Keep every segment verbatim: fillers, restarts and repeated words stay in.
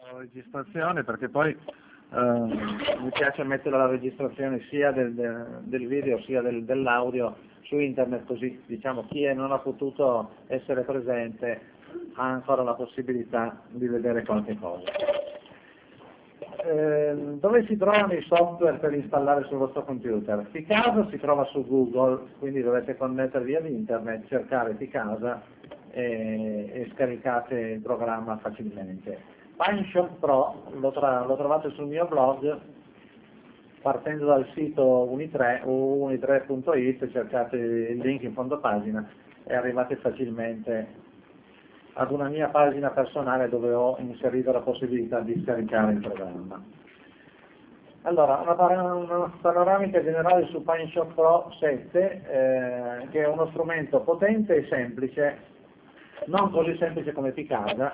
registrazione, perché poi eh, mi piace mettere la registrazione sia del, del video sia del, dell'audio su internet, così diciamo chi non ha potuto essere presente ha ancora la possibilità di vedere qualche cosa. Eh, dove si trovano i software per installare sul vostro computer? Picasa si trova su Google, quindi dovete connettervi ad internet, cercare Picasa e, e scaricate il programma facilmente. PineShop Pro lo, tra, lo trovate sul mio blog, partendo dal sito Unitre, unitre punto it, cercate il link in fondo pagina e arrivate facilmente ad una mia pagina personale dove ho inserito la possibilità di scaricare il programma. Allora, una, una panoramica generale su PineShop Pro sette, eh, che è uno strumento potente e semplice, non così semplice come Picasa.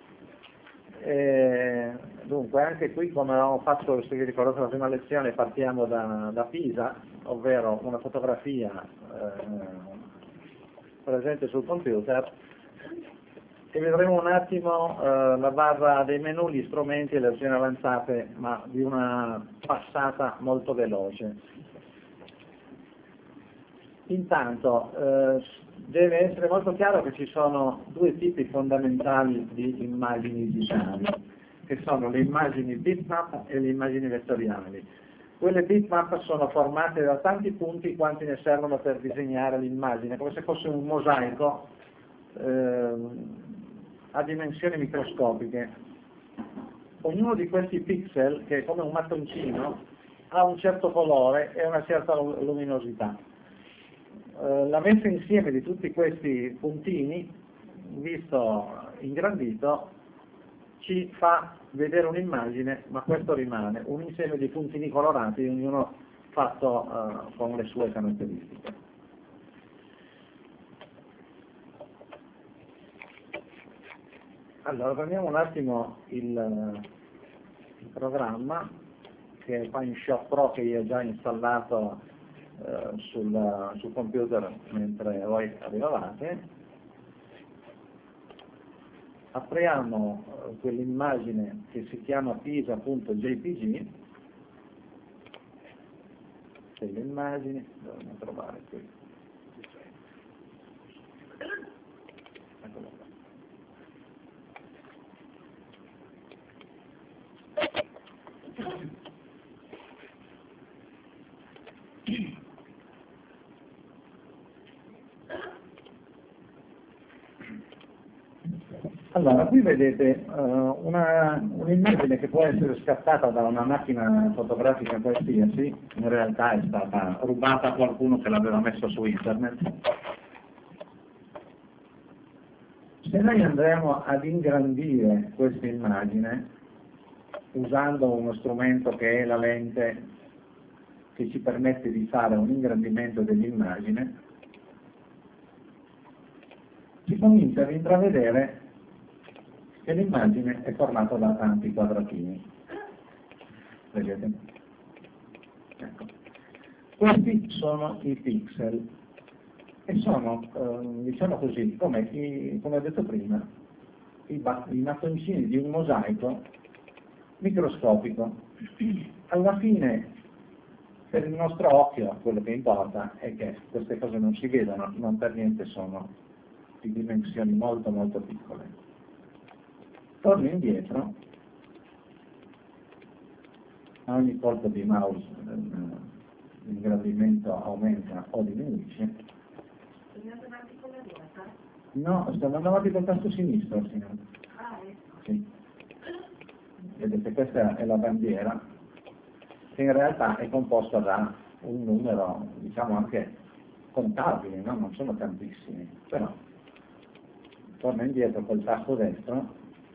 Eh, dunque, anche qui, come avevamo fatto, se vi ricordate la prima lezione, partiamo da, da Pisa, ovvero una fotografia eh, presente sul computer, e vedremo un attimo eh, la barra dei menu, gli strumenti e le opzioni avanzate, ma di una passata molto veloce. Intanto eh, deve essere molto chiaro che ci sono due tipi fondamentali di immagini digitali, che sono le immagini bitmap e le immagini vettoriali. Quelle bitmap sono formate da tanti punti quanti ne servono per disegnare l'immagine, come se fosse un mosaico eh, a dimensioni microscopiche. Ognuno di questi pixel, che è come un mattoncino, ha un certo colore e una certa luminosità. Eh, la messa insieme di tutti questi puntini, visto ingrandito, ci fa vedere un'immagine, ma questo rimane un insieme di puntini colorati, ognuno fatto eh, con le sue caratteristiche. Allora, prendiamo un attimo il, il programma, che è PineShop Pro, che io ho già installato eh, sul, sul computer mentre voi arrivavate. Apriamo eh, quell'immagine che si chiama pisa punto j p g, che le immagini, dobbiamo trovare qui. Eccolo qua. Allora, qui vedete uh, una, un'immagine che può essere scattata da una macchina fotografica qualsiasi, in realtà è stata rubata a qualcuno che l'aveva messa su internet. Se noi andremo ad ingrandire questa immagine usando uno strumento che è la lente, che ci permette di fare un ingrandimento dell'immagine, si comincia ad intravedere che l'immagine è formata da tanti quadratini. Vedete? Ecco. Questi sono i pixel e sono, eh, diciamo così, come, i, come ho detto prima, i, i mattoncini di un mosaico microscopico. Alla fine, per il nostro occhio, quello che importa è che queste cose non si vedono, non per niente sono di dimensioni molto molto piccole. Torno indietro, a ogni colpo di mouse l'ingrandimento aumenta o diminuisce. No, sto andando avanti col tasto sinistro, signore. Sì. Vedete, questa è la bandiera, che in realtà è composta da un numero, diciamo anche contabile, no? Non sono tantissimi, però torno indietro col tasto destro.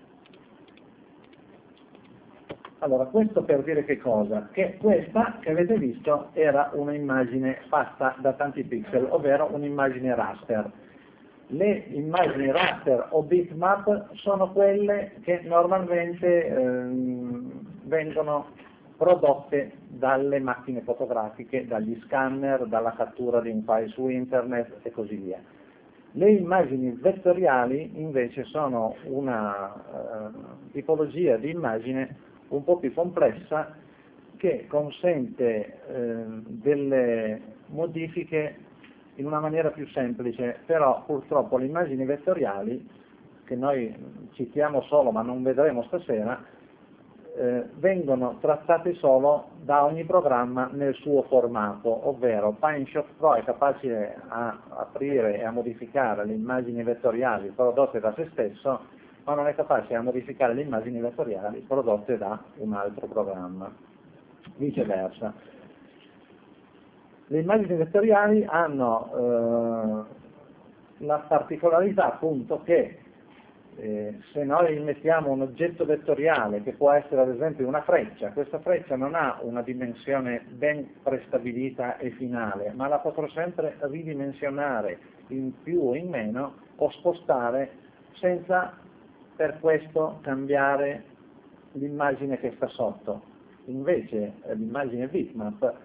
Allora, questo per dire che cosa? Che questa, che avete visto, era un'immagine fatta da tanti pixel, ovvero un'immagine raster. Le immagini raster o bitmap sono quelle che normalmente ehm, vengono prodotte dalle macchine fotografiche, dagli scanner, dalla cattura di un file su internet e così via. Le immagini vettoriali invece sono una uh, tipologia di immagine un po' più complessa che consente uh, delle modifiche in una maniera più semplice, però purtroppo le immagini vettoriali, che noi citiamo solo ma non vedremo stasera, eh, vengono trattate solo da ogni programma nel suo formato, ovvero PineShop Pro è capace a aprire e a modificare le immagini vettoriali prodotte da se stesso, ma non è capace a modificare le immagini vettoriali prodotte da un altro programma, viceversa. Le immagini vettoriali hanno eh, la particolarità appunto che eh, se noi mettiamo un oggetto vettoriale che può essere ad esempio una freccia, questa freccia non ha una dimensione ben prestabilita e finale, ma la potrò sempre ridimensionare in più o in meno o spostare senza per questo cambiare l'immagine che sta sotto. Invece eh, l'immagine bitmap,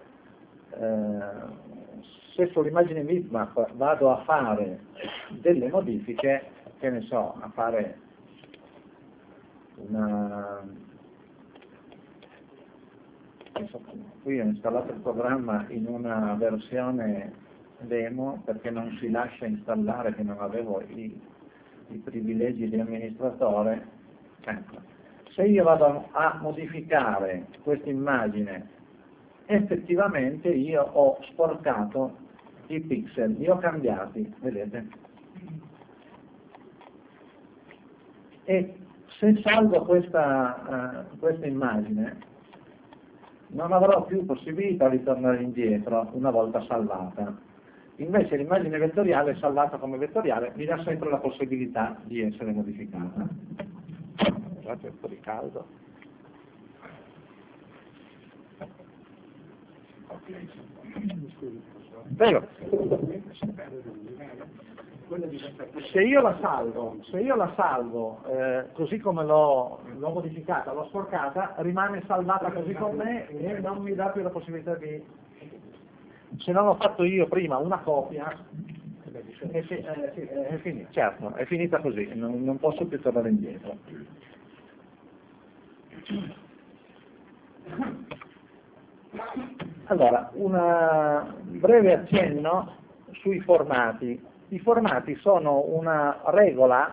Eh, se sull'immagine bitmap vado a fare delle modifiche, che ne so, a fare una... Qui ho installato il programma in una versione demo perché non si lascia installare, che non avevo i, i privilegi di amministratore. Ecco. Se io vado a modificare questa immagine, effettivamente io ho sporcato i pixel, li ho cambiati, vedete? E se salvo questa, uh, questa immagine non avrò più possibilità di tornare indietro una volta salvata. Invece l'immagine vettoriale, salvata come vettoriale, mi dà sempre la possibilità di essere modificata. Guardate, un po' di caldo. Prego. Se io la salvo, se io la salvo eh, così come l'ho modificata, l'ho sporcata, rimane salvata così com'è e non mi dà più la possibilità di... Se non ho fatto io prima una copia, è, fi- è, è, finita, certo, è finita così, non, non posso più tornare indietro. Allora, un breve accenno sui formati. I formati sono una regola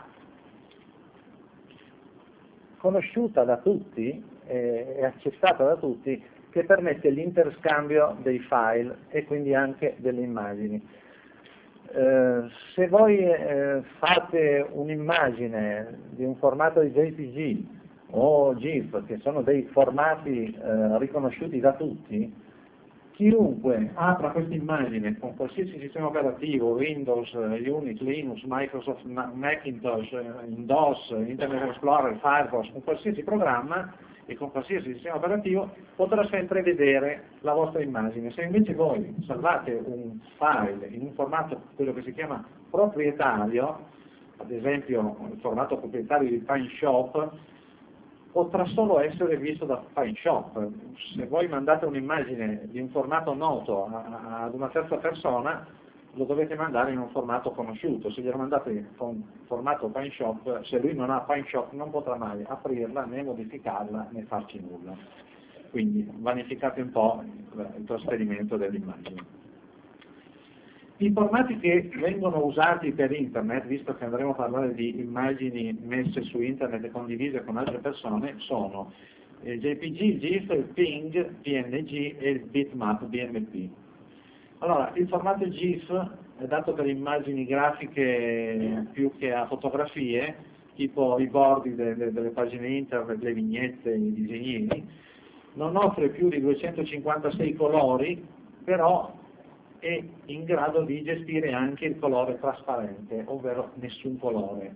conosciuta da tutti e accettata da tutti che permette l'interscambio dei file e quindi anche delle immagini. Eh, se voi eh, fate un'immagine di un formato di J P G o GIF, che sono dei formati eh, riconosciuti da tutti, chiunque apra questa immagine con qualsiasi sistema operativo, Windows, Unix, Linux, Microsoft, Macintosh, DOS, Internet Explorer, Firefox, con qualsiasi programma e con qualsiasi sistema operativo potrà sempre vedere la vostra immagine. Se invece voi salvate un file in un formato, quello che si chiama proprietario, ad esempio il formato proprietario di PineShop, potrà solo essere visto da PineShop. Se voi mandate un'immagine di un formato noto ad una terza persona, lo dovete mandare in un formato conosciuto. Se glielo mandate con formato PineShop, se lui non ha PineShop non potrà mai aprirla, né modificarla, né farci nulla. Quindi vanificate un po' il trasferimento dell'immagine. I formati che vengono usati per internet, visto che andremo a parlare di immagini messe su internet e condivise con altre persone, sono il J P G, GIF, il Ping, P N G e il Bitmap, B M P. Allora, il formato GIF è dato per immagini grafiche più che a fotografie, tipo i bordi de de delle pagine internet, le vignette, i disegnini. Non offre più di duecentocinquantasei colori, però è in grado di gestire anche il colore trasparente, ovvero nessun colore.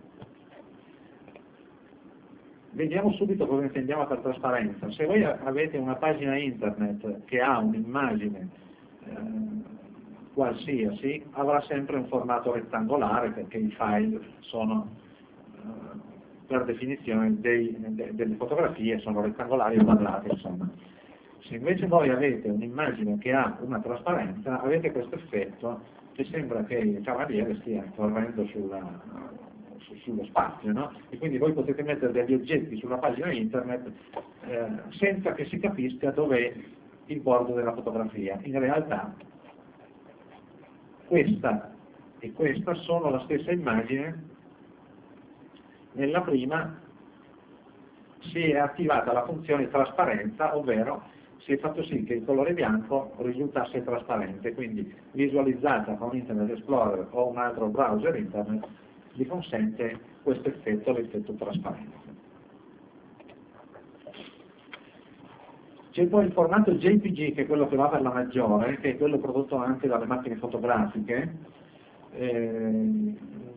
Vediamo subito cosa intendiamo per trasparenza. Se voi avete una pagina internet che ha un'immagine eh, qualsiasi, avrà sempre un formato rettangolare perché i file sono eh, per definizione dei, de, delle fotografie sono rettangolari o quadrati, insomma. Se invece voi avete un'immagine che ha una trasparenza, avete questo effetto che sembra che il cavaliere stia correndo sulla, su, sullo spazio, no? E quindi voi potete mettere degli oggetti sulla pagina internet eh, senza che si capisca dov'è il bordo della fotografia. In realtà questa e questa sono la stessa immagine. Nella prima si è attivata la funzione trasparenza, ovvero si è fatto sì che il colore bianco risultasse trasparente, quindi visualizzata con Internet Explorer o un altro browser internet vi consente questo effetto, l'effetto trasparenza. C'è poi il formato J P G, che è quello che va per la maggiore, che è quello prodotto anche dalle macchine fotografiche. Eh,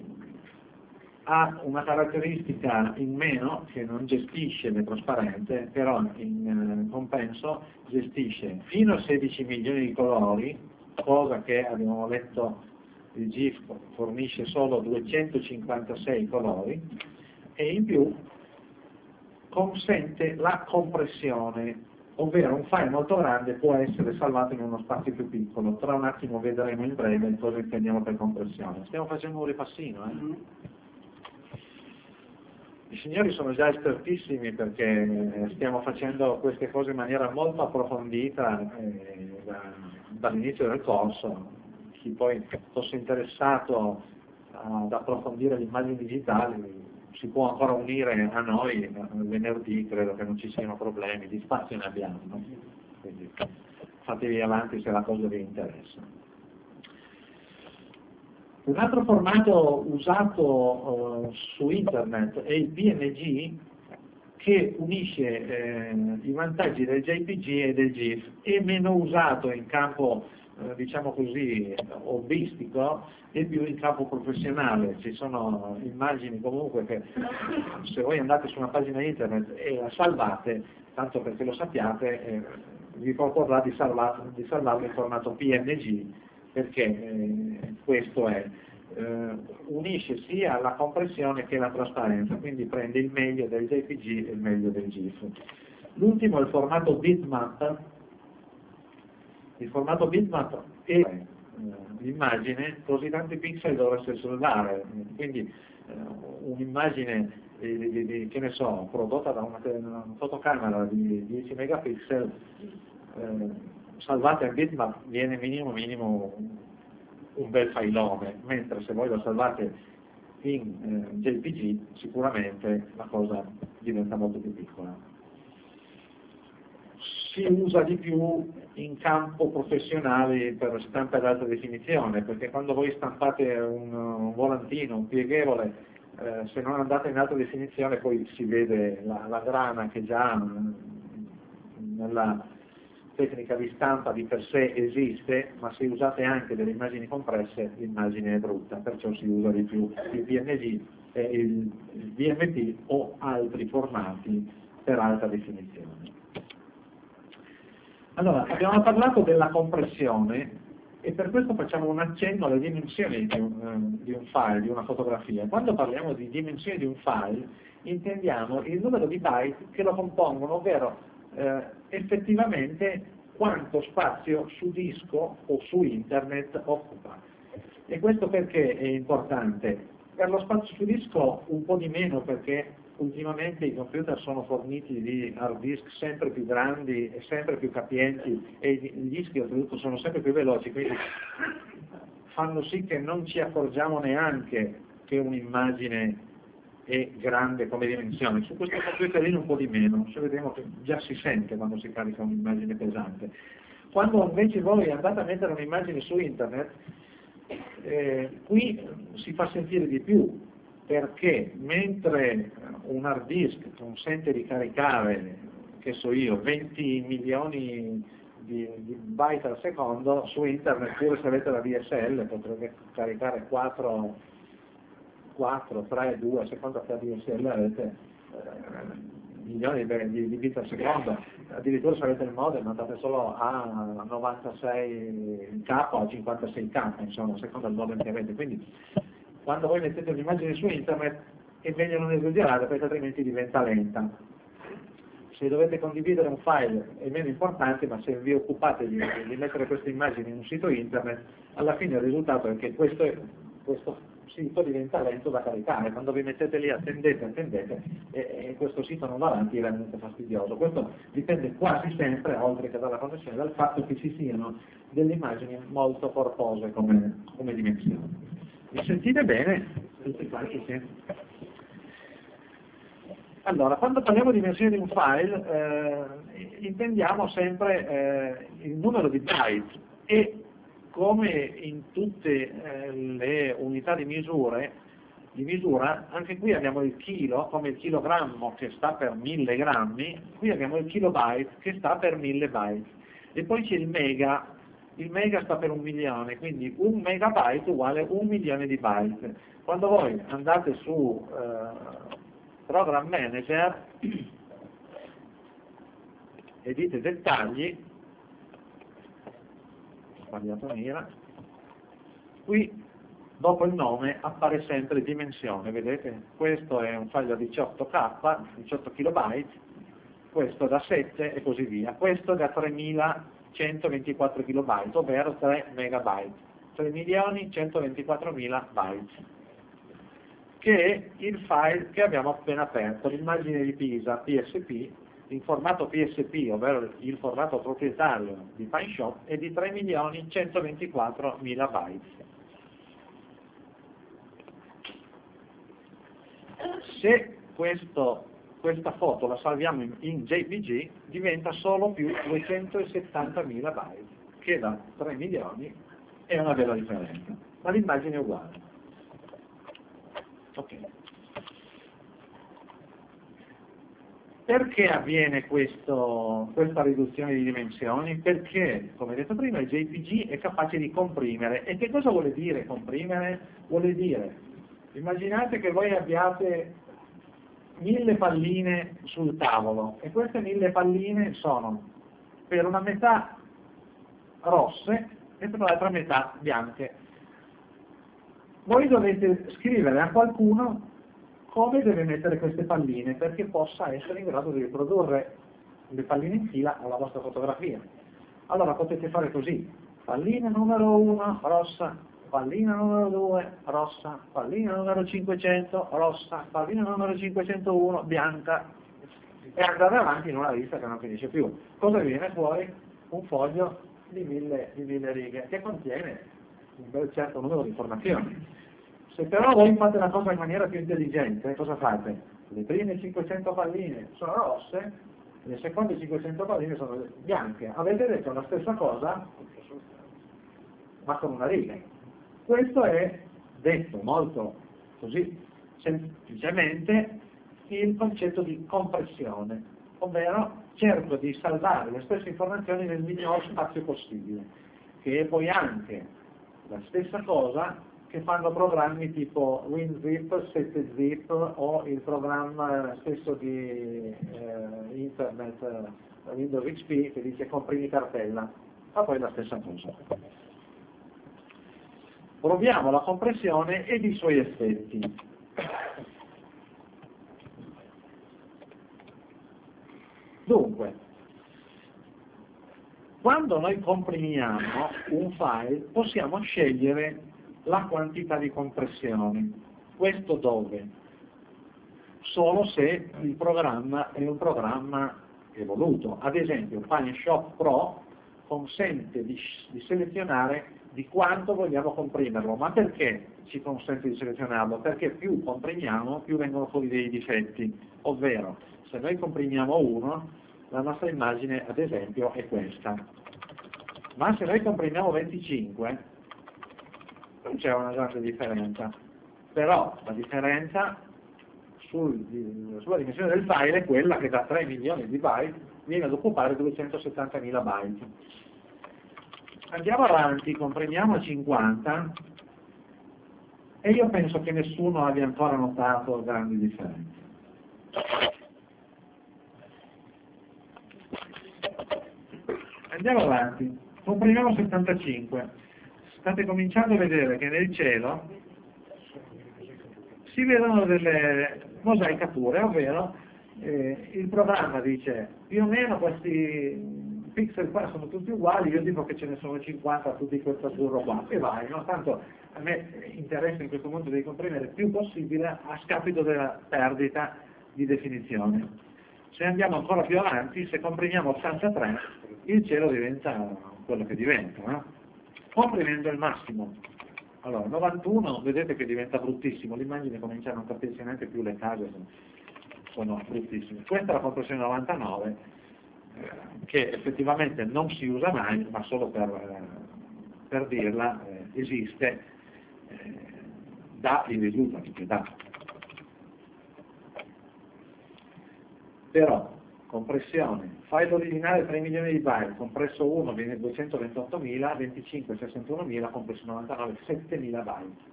ha una caratteristica in meno che non gestisce le trasparenze, però in eh, compenso gestisce fino a sedici milioni di colori, cosa che abbiamo letto il GIF fornisce solo duecentocinquantasei colori, e in più consente la compressione, ovvero un file molto grande può essere salvato in uno spazio più piccolo. Tra un attimo vedremo in breve cosa intendiamo per compressione. Stiamo facendo un ripassino, eh? I signori sono già espertissimi perché stiamo facendo queste cose in maniera molto approfondita eh, da, dall'inizio del corso. Chi poi fosse interessato ad approfondire le immagini digitali si può ancora unire a noi venerdì, credo che non ci siano problemi, di spazio ne abbiamo, no? Quindi fatevi avanti se la cosa vi interessa. Un altro formato usato uh, su internet è il P N G, che unisce eh, i vantaggi del J P G e del GIF. È meno usato in campo eh, diciamo così hobbistico e più in campo professionale. Ci sono immagini comunque che se voi andate su una pagina internet e la salvate, tanto perché lo sappiate, eh, vi proporrà di, salvar, di salvarlo in formato P N G, perché eh, questo è, eh, unisce sia la compressione che la trasparenza, quindi prende il meglio del J P G e il meglio del GIF. L'ultimo è il formato bitmap. Il formato bitmap è eh, l'immagine così tanti pixel dovreste soldare, quindi eh, un'immagine di, di, di, che ne so, prodotta da una, una fotocamera di dieci megapixel eh, salvata in bitmap viene minimo minimo un bel filone, mentre se voi lo salvate in eh, J P G sicuramente la cosa diventa molto più piccola. Si usa di più in campo professionale per stampa ad alta definizione, perché quando voi stampate un, un volantino, un pieghevole, eh, se non andate in alta definizione poi si vede la, la grana che già nella tecnica di stampa di per sé esiste, ma se usate anche delle immagini compresse l'immagine è brutta, perciò si usa di più il P N G, eh, il, il D M P o altri formati per alta definizione. Allora, abbiamo parlato della compressione e per questo facciamo un accenno alle dimensioni di un, eh, di un file, di una fotografia. Quando parliamo di dimensioni di un file intendiamo il numero di byte che lo compongono, ovvero Eh, effettivamente quanto spazio su disco o su internet occupa. E questo perché è importante? Per lo spazio su disco un po' di meno, perché ultimamente i computer sono forniti di hard disk sempre più grandi e sempre più capienti e i dischi oltretutto sono sempre più veloci, quindi fanno sì che non ci accorgiamo neanche che un'immagine è grande come dimensione. Su questo computerino un po' di meno, se vediamo che già si sente quando si carica un'immagine pesante. Quando invece voi andate a mettere un'immagine su internet, eh, qui si fa sentire di più, perché mentre un hard disk consente di caricare, che so io, venti milioni di, di byte al secondo, su internet pure se avete la D S L potrete caricare quattro quattro, tre, due, a seconda che la D S L avete eh, milioni di, di, di bit al secondo, addirittura se avete il modem andate solo a novantasei K o a cinquantasei K, insomma, a seconda del modem che avete. Quindi quando voi mettete un'immagine su internet è meglio non esagerare perché altrimenti diventa lenta. Se dovete condividere un file è meno importante, ma se vi occupate di, di mettere queste immagini in un sito internet, alla fine il risultato è che questo, è, questo sito diventa lento da caricare. Quando vi mettete lì attendete, attendete, e, e questo sito non va avanti, è veramente fastidioso. Questo dipende quasi sempre, oltre che dalla connessione, dal fatto che ci siano delle immagini molto corpose come, come dimensioni. Mi sentite bene? Tutti quanti, sì. Allora, quando parliamo di dimensioni di un file, eh, intendiamo sempre eh, il numero di byte e come in tutte eh, le unità di, misure, di misura, anche qui abbiamo il chilo, come il chilogrammo che sta per mille grammi, qui abbiamo il kilobyte che sta per mille byte. E poi c'è il mega, il mega sta per un milione, quindi un megabyte uguale un milione di byte. Quando voi andate su eh, Program Manager e dite dettagli, sbagliato mira, qui dopo il nome appare sempre dimensione, vedete? Questo è un file da diciotto K, diciotto kilobyte, questo da sette e così via, questo da tremilacentoventiquattro kilobyte, ovvero tre megabyte, tre milioni centoventiquattromila byte, che è il file che abbiamo appena aperto, l'immagine di Pisa P S P, in formato P S P, ovvero il formato proprietario di PineShop, è di tre milioni centoventiquattromila byte. Se questo, questa foto la salviamo in, in J P G, diventa solo più duecentosettantamila byte, che da tre milioni è una bella differenza, ma l'immagine è uguale. Okay. Perché avviene questo, questa riduzione di dimensioni? Perché, come detto prima, il J P G è capace di comprimere. E che cosa vuole dire comprimere? Vuole dire, immaginate che voi abbiate mille palline sul tavolo e queste mille palline sono per una metà rosse e per l'altra metà bianche. Voi dovete scrivere a qualcuno come deve mettere queste palline perché possa essere in grado di riprodurre le palline in fila alla vostra fotografia. Allora potete fare così: pallina numero uno rossa, pallina numero due rossa, pallina numero cinquecento rossa, pallina numero cinquecentouno bianca, e andare avanti in una lista che non finisce più. Cosa viene fuori? Un foglio di mille, di mille righe che contiene un bel certo numero di informazioni. Se però voi fate la cosa in maniera più intelligente, cosa fate? Le prime cinquecento palline sono rosse, le seconde cinquecento palline sono bianche. Avete detto la stessa cosa, ma con una riga. Questo è detto molto così semplicemente il concetto di compressione, ovvero cerco di salvare le stesse informazioni nel minor spazio possibile, che è poi anche la stessa cosa che fanno programmi tipo WinZip, SetZip o il programma stesso di eh, internet eh, Windows X P che dice comprimi cartella, ma poi la stessa cosa. Proviamo la compressione ed i suoi effetti. Dunque, quando noi comprimiamo un file possiamo scegliere la quantità di compressione. Questo dove? Solo se il programma è un programma evoluto. Ad esempio, PineShop Pro consente di, di selezionare di quanto vogliamo comprimerlo. Ma perché ci consente di selezionarlo? Perché più comprimiamo, più vengono fuori dei difetti. Ovvero, se noi comprimiamo uno, la nostra immagine, ad esempio, è questa. Ma se noi comprimiamo venticinque, non c'è una grande differenza, però la differenza sul, sulla dimensione del file è quella che da tre milioni di byte viene ad occupare duecentosettantamila byte. Andiamo avanti, comprimiamo a cinquanta e io penso che nessuno abbia ancora notato grandi differenze. Andiamo avanti, comprimiamo settantacinque. State cominciando a vedere che nel cielo si vedono delle mosaicature, ovvero Eh, il programma dice più o meno questi pixel qua sono tutti uguali, io dico che ce ne sono cinquanta tutti questo azzurro qua, e vai, no? Tanto a me interessa in questo momento di comprimere il più possibile a scapito della perdita di definizione. Se andiamo ancora più avanti, se comprimiamo ottantatré, il cielo diventa quello che diventa, no? Comprimendo il massimo. Allora, novantuno, vedete che diventa bruttissimo, l'immagine comincia a non capirsi neanche più, le case sono, sono bruttissime. Questa è la compressione novantanove, eh, che effettivamente non si usa mai, ma solo per, eh, per dirla, eh, esiste, eh, dà i risultati che dà. Però, compressione, file originale tre milioni di byte, compresso uno viene duecentoventottomila, venticinque sessantunomila, compresso novantanove settemila byte.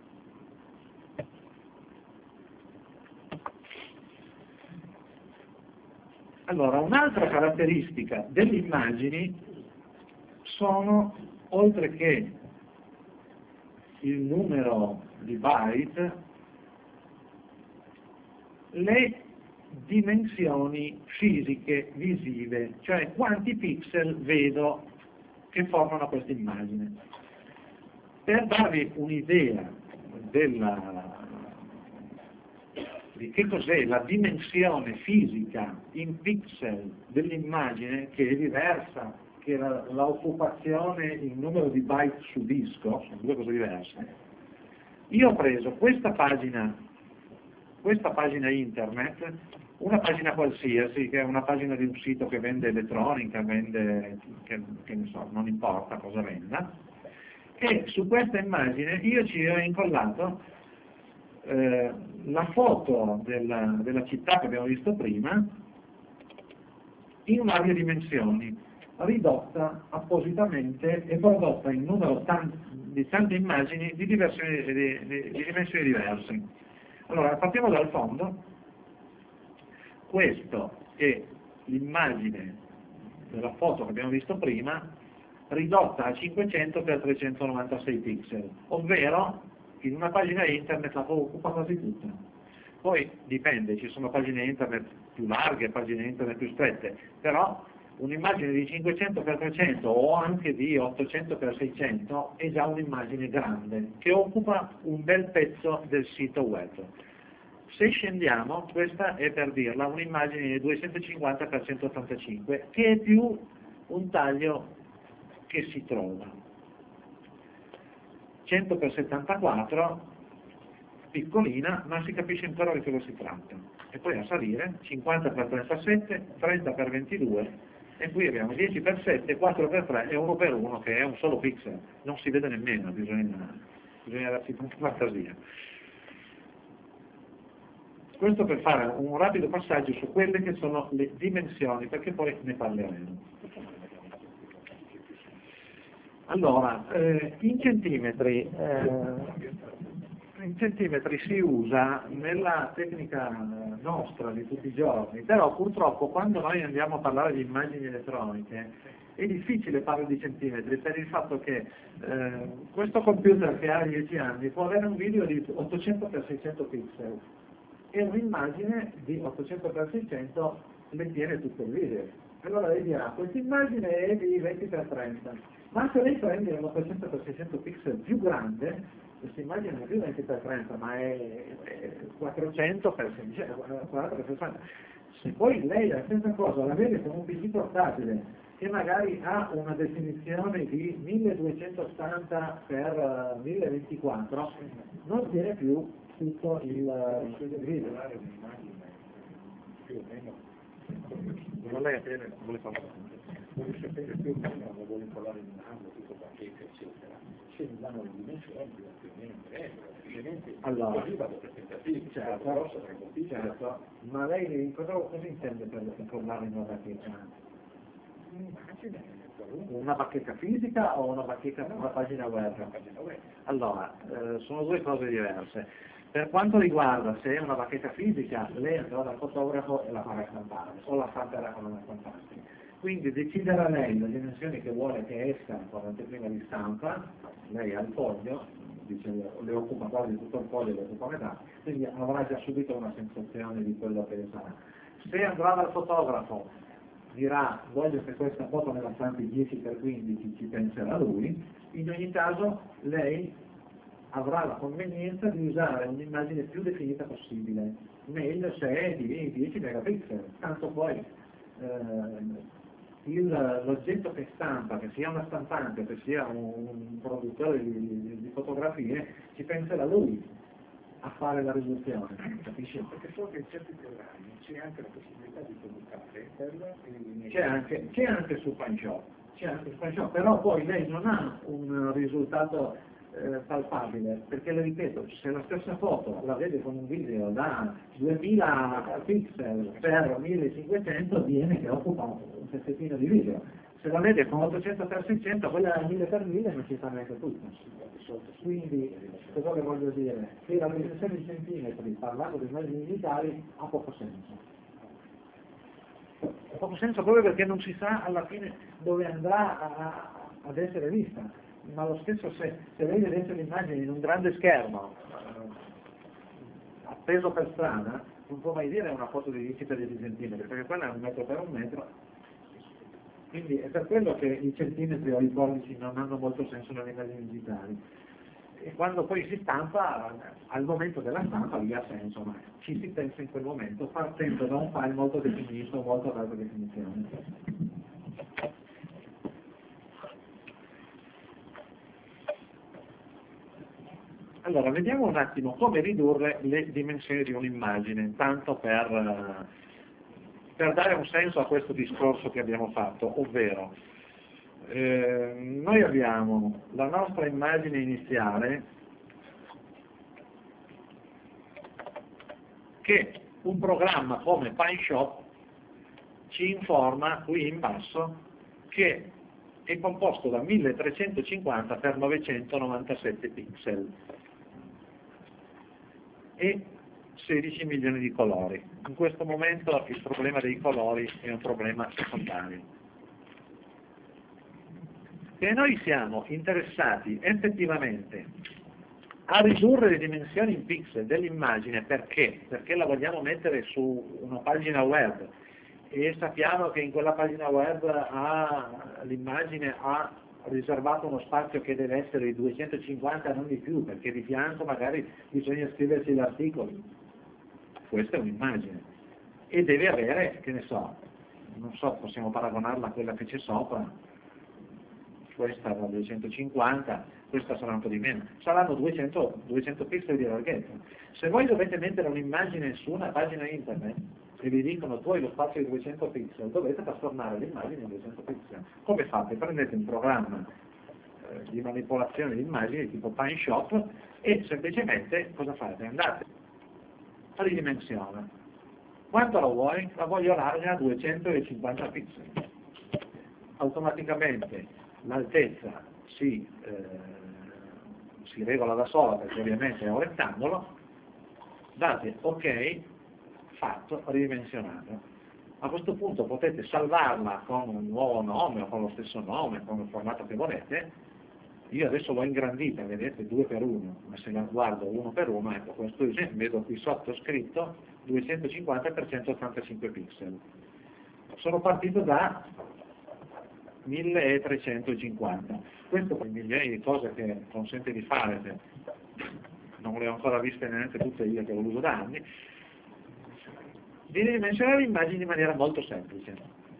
Allora, un'altra caratteristica delle immagini sono, oltre che il numero di byte, le dimensioni fisiche visive, cioè quanti pixel vedo che formano questa immagine. Per darvi un'idea di che cos'è la dimensione fisica in pixel dell'immagine, che è diversa che la, l'occupazione in numero di byte su disco, sono due cose diverse, io ho preso questa pagina questa pagina internet, una pagina qualsiasi, che è una pagina di un sito che vende elettronica, vende, che, che ne so, non importa cosa venda, e su questa immagine io ci ho incollato eh, la foto della, della città che abbiamo visto prima in varie dimensioni, ridotta appositamente e prodotta in numero tan, di tante immagini di, diverse, di, di, di dimensioni diverse. Allora, partiamo dal fondo. Questo è l'immagine della foto che abbiamo visto prima, ridotta a cinquecento per trecentonovantasei pixel, ovvero in una pagina internet la occupa quasi tutta. Poi dipende, ci sono pagine internet più larghe, pagine internet più strette, però un'immagine di cinquecento per trecento o anche di ottocento per seicento è già un'immagine grande, che occupa un bel pezzo del sito web. Se scendiamo, questa è, per dirla, un'immagine di duecentocinquanta per centottantacinque, che è più un taglio che si trova. cento per settantaquattro, piccolina, ma si capisce ancora di cosa si tratta. E poi a salire, cinquanta per trentasette, trenta per ventidue, e qui abbiamo dieci per sette, quattro per tre e uno per uno, che è un solo pixel. Non si vede nemmeno, bisogna, bisogna darsi tanta fantasia. Questo per fare un rapido passaggio su quelle che sono le dimensioni, perché poi ne parleremo. Allora, eh, in centimetri, eh, in centimetri si usa nella tecnica nostra di tutti i giorni, però purtroppo quando noi andiamo a parlare di immagini elettroniche è difficile parlare di centimetri, per il fatto che eh, questo computer che ha dieci anni può avere un video di ottocento per seicento pixel e un'immagine di ottocento per seicento le tiene tutto il video. Allora lei dirà, questa immagine è di venti per trenta, ma se lei prende un ottocento per seicento pixel più grande, questa immagine non è più venti per trenta, ma è, è quattrocento per quaranta per sessanta. Se poi lei la stessa cosa la vede con un P C portatile, che magari ha una definizione di milleduecentottanta per milleventiquattro, non tiene più tutto il video. Più o meno. Non lei vuole fare vuole sapere più o meno, vuole parlare di un anno, tutto pacchetto, eccetera. Se mi danno le dimensioni, più o meno breve, ovviamente allora, così vado per tentativi, certo, grosso, certo, ma lei cosa, cosa intende per informare in una bacheca? Una bacheca fisica o una bacheca su una pagina web? Allora, eh, sono due cose diverse. Per quanto riguarda se è una bacheca fisica, lei andrà dal fotografo e la farà stampare, o la stamperà con una stampante. Quindi deciderà lei le dimensioni che vuole che esca con l'anteprima di stampa, lei ha il foglio, dice, le occupa quasi tutto il foglio, le occupa metà, quindi avrà già subito una sensazione di quello che sarà. Se andrà dal fotografo dirà voglio che questa foto me la stampi dieci per quindici, ci penserà lui, in ogni caso lei avrà la convenienza di usare un'immagine più definita possibile, meglio se è di dieci megapixel, tanto poi eh, il- l'oggetto che stampa, che sia una stampante, che sia un, un produttore di, di- di fotografie, ci penserà lui a fare la risoluzione, capisci? Perché so che in certi programmi c'è anche la possibilità di comunicare per il C'è anche, c'è anche su PineShop, c'è anche su PineShop, però poi lei non ha un risultato eh, palpabile, perché le ripeto, se la stessa foto la vede con un video da duemila pixel per millecinquecento viene che occupa un pezzettino di video, se la vede con ottocento per seicento quella da mille per mille non ci sta neanche tutto. Quindi cosa che voglio dire? Che la dimensione di centimetri parlando di immagini digitali ha poco senso. Ha poco senso proprio perché non si sa alla fine dove andrà a, a, ad essere vista, ma lo stesso se, se lei vedesse l'immagine in un grande schermo eh, appeso per strada, non può mai dire una foto di dieci per dieci centimetri, perché quella è un metro per un metro. Quindi è per quello che i centimetri o i pollici non hanno molto senso nelle immagini digitali. E quando poi si stampa, al momento della stampa lì ha senso, ma ci si pensa in quel momento, partendo da un file molto definito, molto ad alta definizione. Allora, vediamo un attimo come ridurre le dimensioni di un'immagine, tanto per, per dare un senso a questo discorso che abbiamo fatto, ovvero eh, noi abbiamo la nostra immagine iniziale che un programma come PineShop ci informa qui in basso che è composto da milletrecentocinquanta per novecentonovantasette pixel e sedici milioni di colori. In questo momento il problema dei colori è un problema secondario. Se noi siamo interessati effettivamente a ridurre le dimensioni in pixel dell'immagine, perché? Perché la vogliamo mettere su una pagina web e sappiamo che in quella pagina web l'immagine ha riservato uno spazio che deve essere di duecentocinquanta, non di più, perché di fianco magari bisogna scriversi l'articolo. Questa è un'immagine e deve avere, che ne so, non so, possiamo paragonarla a quella che c'è sopra, questa da duecentocinquanta, questa sarà un po' di meno, saranno duecento, duecento pixel di larghezza. Se voi dovete mettere un'immagine su una pagina internet e vi dicono tu hai lo spazio di duecento pixel, dovete trasformare l'immagine in duecento pixel. Come fate? Prendete un programma eh, di manipolazione di immagini tipo PineShop e semplicemente cosa fate? Andate a ridimensione. Quanto la vuoi? La voglio larga a duecentocinquanta pixel. Automaticamente l'altezza si, eh, si regola da sola perché ovviamente è un rettangolo, date ok, fatto, ridimensionato. A questo punto potete salvarla con un nuovo nome o con lo stesso nome, con il formato che volete. Io adesso l'ho ingrandita, vedete, due per uno, ma se la guardo uno per uno, ecco, questo esempio, vedo qui sotto scritto duecentocinquanta per centottantacinque pixel. Sono partito da milletrecentocinquanta. Questo per milioni di cose che consente di fare, che non le ho ancora viste neanche tutte io che ho voluto da anni, di ridimensionare l'immagine in maniera molto semplice.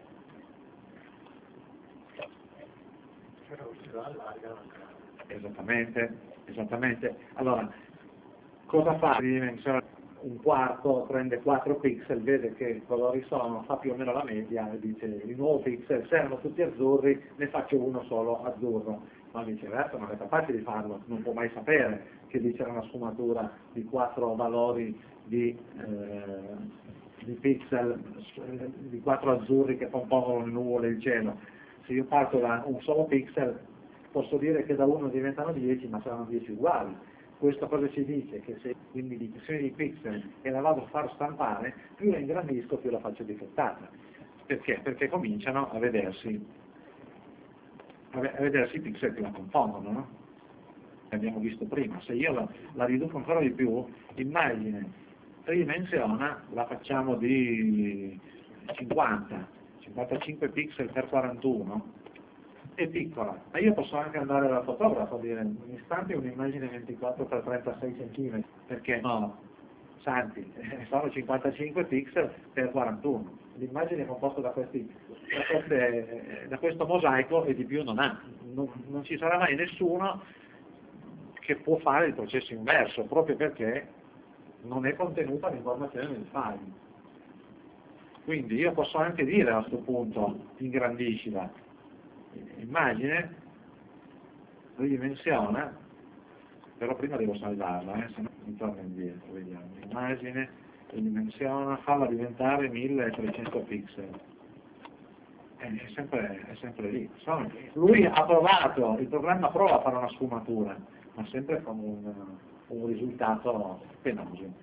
Esattamente, esattamente. Allora, cosa fa? Ridimensionare un quarto, prende quattro pixel, vede che colori sono, fa più o meno la media e dice il nuovo pixel, se erano tutti azzurri, ne faccio uno solo azzurro, ma viceversa non è capace di farlo, non può mai sapere che lì c'era una sfumatura di quattro valori di, eh, di pixel, di quattro azzurri che compongono le nuvole e il cielo. Se io parto da un solo pixel, posso dire che da uno diventano dieci, ma saranno dieci uguali. Questo cosa ci dice? Che se quindi dimensioni di pixel e la vado a far stampare, più la ingrandisco più la faccio difettata. Perché? Perché cominciano a vedersi, a vedersi i pixel che la compongono, no? Abbiamo visto prima. Se io la, la riduco ancora di più, immagine ridimensiona, la facciamo di cinquanta, cinquantacinque pixel per quarantuno, è piccola, ma io posso anche andare dal fotografo e dire mi stampi un'immagine ventiquattro per trentasei centimetri, perché no? Santi, sono cinquantacinque pixel per quarantuno, l'immagine è composta da, questi, da, queste, da questo mosaico e di più non ha, non, non ci sarà mai nessuno che può fare il processo inverso, proprio perché non è contenuta l'informazione nel file. Quindi io posso anche dire a questo punto ingrandiscila, immagine, ridimensiona, però prima devo salvarla, eh, se no mi torna indietro, vediamo, immagine, ridimensiona, falla diventare milletrecento pixel. È sempre, è sempre lì. Lui ha provato, il programma prova a fare una sfumatura, ma sempre con un, un risultato penoso.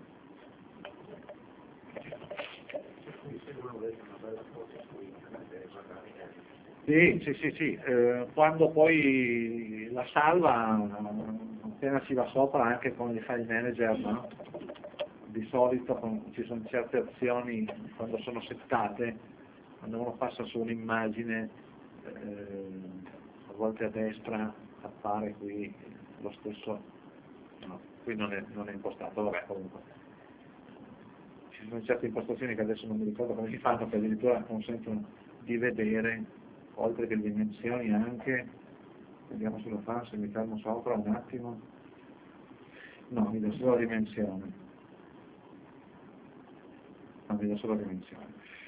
Sì, sì, sì, sì. Eh, quando poi la salva, appena ci va sopra anche con i file manager, no? Di solito con, ci sono certe opzioni quando sono settate, quando uno passa su un'immagine, eh, a volte a destra appare qui lo stesso, no, qui non è, non è impostato, vabbè comunque. Ci sono certe impostazioni che adesso non mi ricordo come si fanno, che addirittura consentono di vedere, oltre che le dimensioni anche, vediamo se lo fa, se mi fermo sopra un attimo, no, mi dà solo la dimensione, no, mi dà solo la dimensione.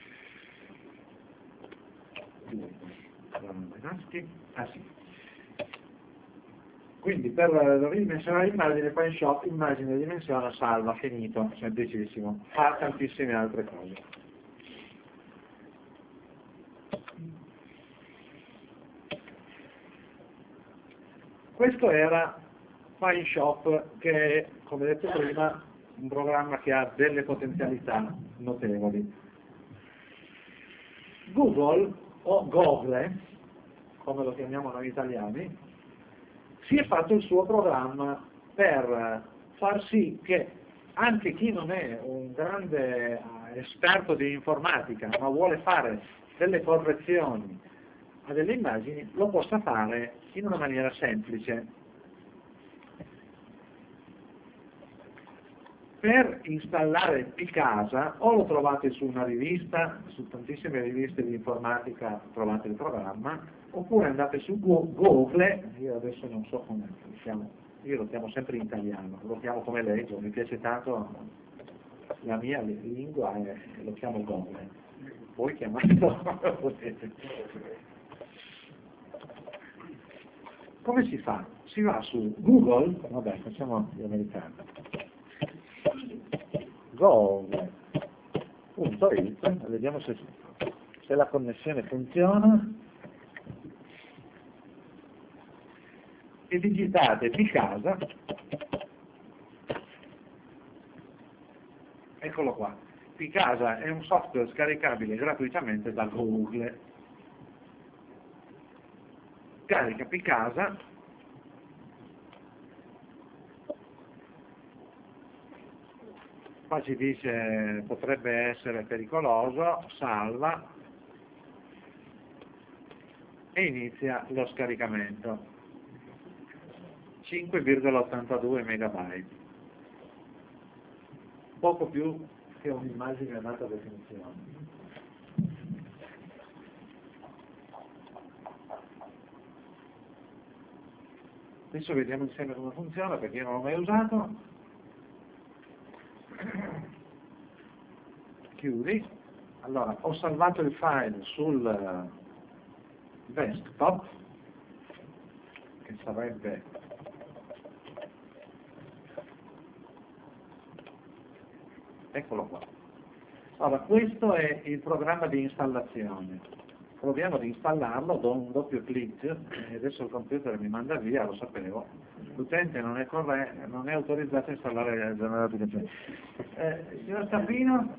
Ah sì. Quindi per ridimensionare l'immagine, poi in shop immagine, dimensiona, salva, finito, semplicissimo, fa tantissime altre cose. Questo era FileShop, che è, come detto prima, un programma che ha delle potenzialità notevoli. Google, o Google, come lo chiamiamo noi italiani, si è fatto il suo programma per far sì che anche chi non è un grande esperto di informatica, ma vuole fare delle correzioni a delle immagini, lo possa fare in una maniera semplice. Per installare Picasa, o lo trovate su una rivista, su tantissime riviste di informatica trovate il programma, oppure andate su Google, io adesso non so come lo chiamo, io lo chiamo sempre in italiano, lo chiamo come leggo, mi piace tanto la mia lingua e lo chiamo Google, voi chiamatelo potete. Come si fa? Si va su Google, vabbè facciamo gli americani, Google punto it, vediamo se, se la connessione funziona, e digitate Picasa, eccolo qua. Picasa è un software scaricabile gratuitamente da Google. Carica Picasa, qua ci dice potrebbe essere pericoloso, salva e inizia lo scaricamento. cinque virgola ottantadue megabyte, poco più che un'immagine ad alta definizione. Adesso vediamo insieme come funziona, perché io non l'ho mai usato. Chiudi. Allora, ho salvato il file sul desktop, che sarebbe eccolo qua. Allora, questo è il programma di installazione. Proviamo ad installarlo, do un doppio clic e adesso il computer mi manda via, lo sapevo. L'utente non è corretto, non è autorizzato a installare le nuove applicazioni. Eh, signor Stampino,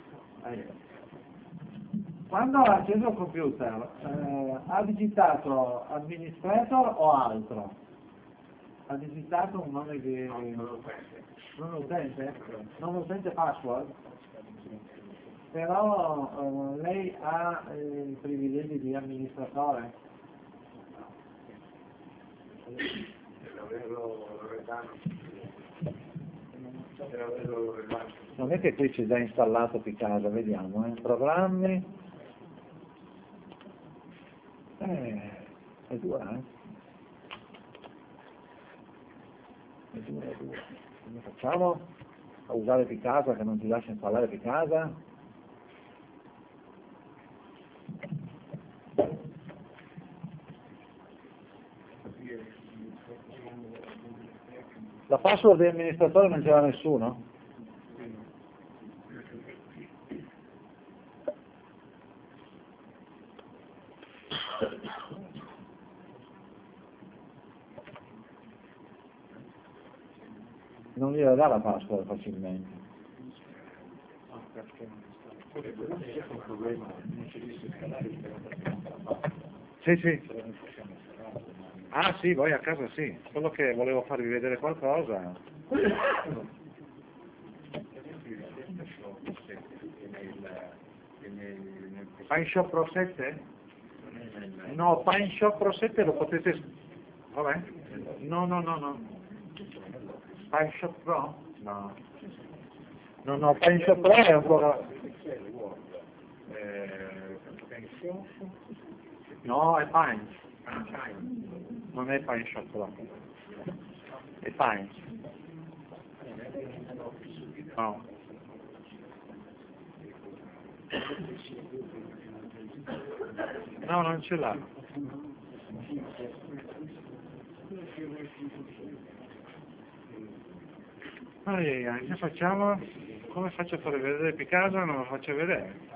quando ha acceso il computer, eh, ha digitato administrator o altro? ha digitato un nome di non utente, non utente password, però eh, lei ha eh, i privilegi di amministratore. Non è che qui c'è già installato Picasa, vediamo, eh. Programmi, eh, è dura, eh? È dura, è dura. Come facciamo a usare Picasa che non ti lascia installare Picasa? La password di amministratore non ce l'ha nessuno? Non gliela dà la password facilmente. Sì, sì. Ah sì, voi a casa sì, solo che volevo farvi vedere qualcosa. PineShop Pro sette? No, PineShop Pro sette lo potete... Vabbè? No, no, no, no. PineShop Pro? No. No, no, PineShop Pro è un programma... No, è Pine. Non è PineShop Pro. È Pine. No. No, non ce l'ha. Ai, ai, che facciamo? Come faccio a fare vedere Picasa? Non lo faccio vedere.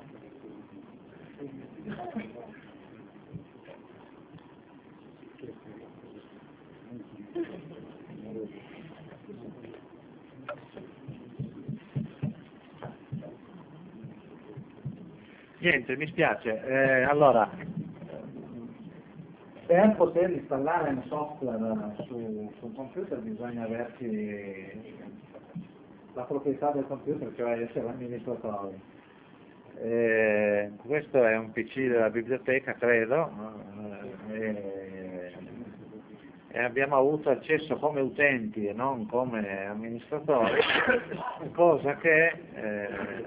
Niente, mi spiace. Eh, allora, per poter installare un software su, su un computer bisogna averci la proprietà del computer, cioè essere amministratori. Eh, questo è un P C della biblioteca, credo, eh, e abbiamo avuto accesso come utenti e non come amministratori, cosa che eh,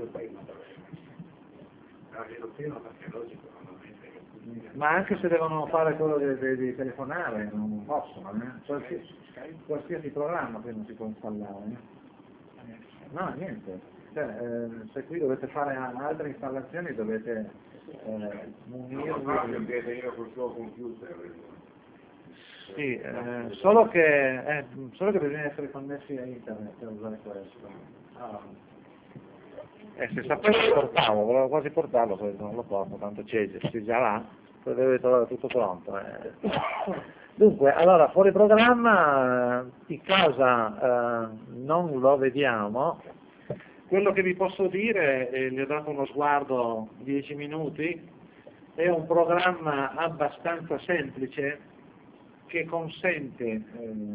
ma anche se devono fare quello di, di, di telefonare non possono, eh? qualsiasi, qualsiasi programma che non si può installare. Eh? No, niente. Cioè, eh, se qui dovete fare altre installazioni dovete eh, munirvi. Io col suo computer. Sì, eh, solo, che, eh, solo che bisogna essere connessi a internet per usare questo. Ah. Eh, se sapessi portavo, volevo quasi portarlo, poi non lo porto, tanto c'è, c'è già là, poi deve trovare tutto pronto. Eh. Dunque, allora, fuori programma, Picasa eh, non lo vediamo. Quello che vi posso dire, e gli ho dato uno sguardo dieci minuti, è un programma abbastanza semplice che consente eh,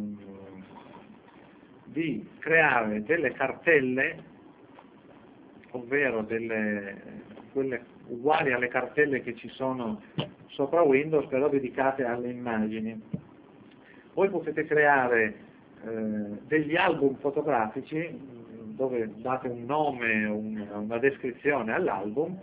di creare delle cartelle, ovvero delle, quelle uguali alle cartelle che ci sono sopra Windows, però dedicate alle immagini. Voi potete creare eh, degli album fotografici dove date un nome, un, una descrizione all'album,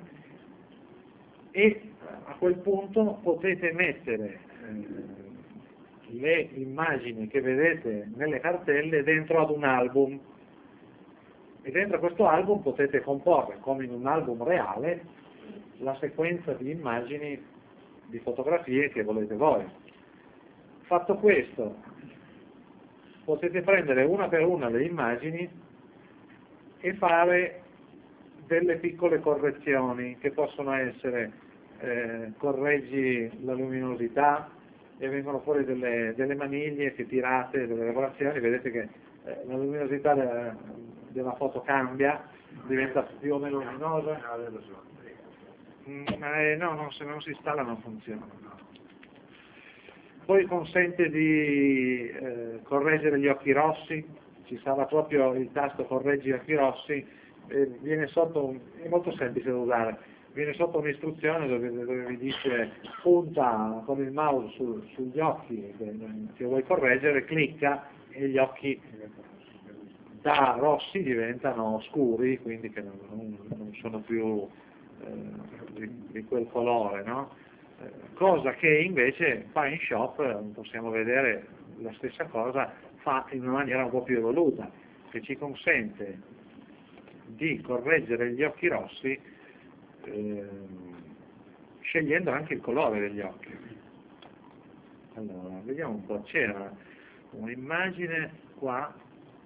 e a quel punto potete mettere eh, le immagini che vedete nelle cartelle dentro ad un album. E dentro questo album potete comporre, come in un album reale, la sequenza di immagini, di fotografie che volete voi. Fatto questo, potete prendere una per una le immagini e fare delle piccole correzioni, che possono essere eh, correggi la luminosità e vengono fuori delle, delle maniglie che tirate, delle lavorazioni, vedete che eh, la luminosità della, della foto cambia, diventa più o meno luminosa. Mm, eh, no, no, se non si installa non funziona. poi consente di eh, correggere gli occhi rossi, ci sarà proprio il tasto correggi occhi rossi, eh, viene sotto, è molto semplice da usare, viene sotto un'istruzione dove, dove vi dice punta con il mouse su, sugli occhi che, che vuoi correggere, clicca e gli occhi da rossi diventano scuri, quindi che non, non sono più eh, di, di quel colore, no? Cosa che invece PineShop, possiamo vedere la stessa cosa, fa in una maniera un po' più evoluta, che ci consente di correggere gli occhi rossi eh, scegliendo anche il colore degli occhi. Allora, vediamo un po', c'era un'immagine qua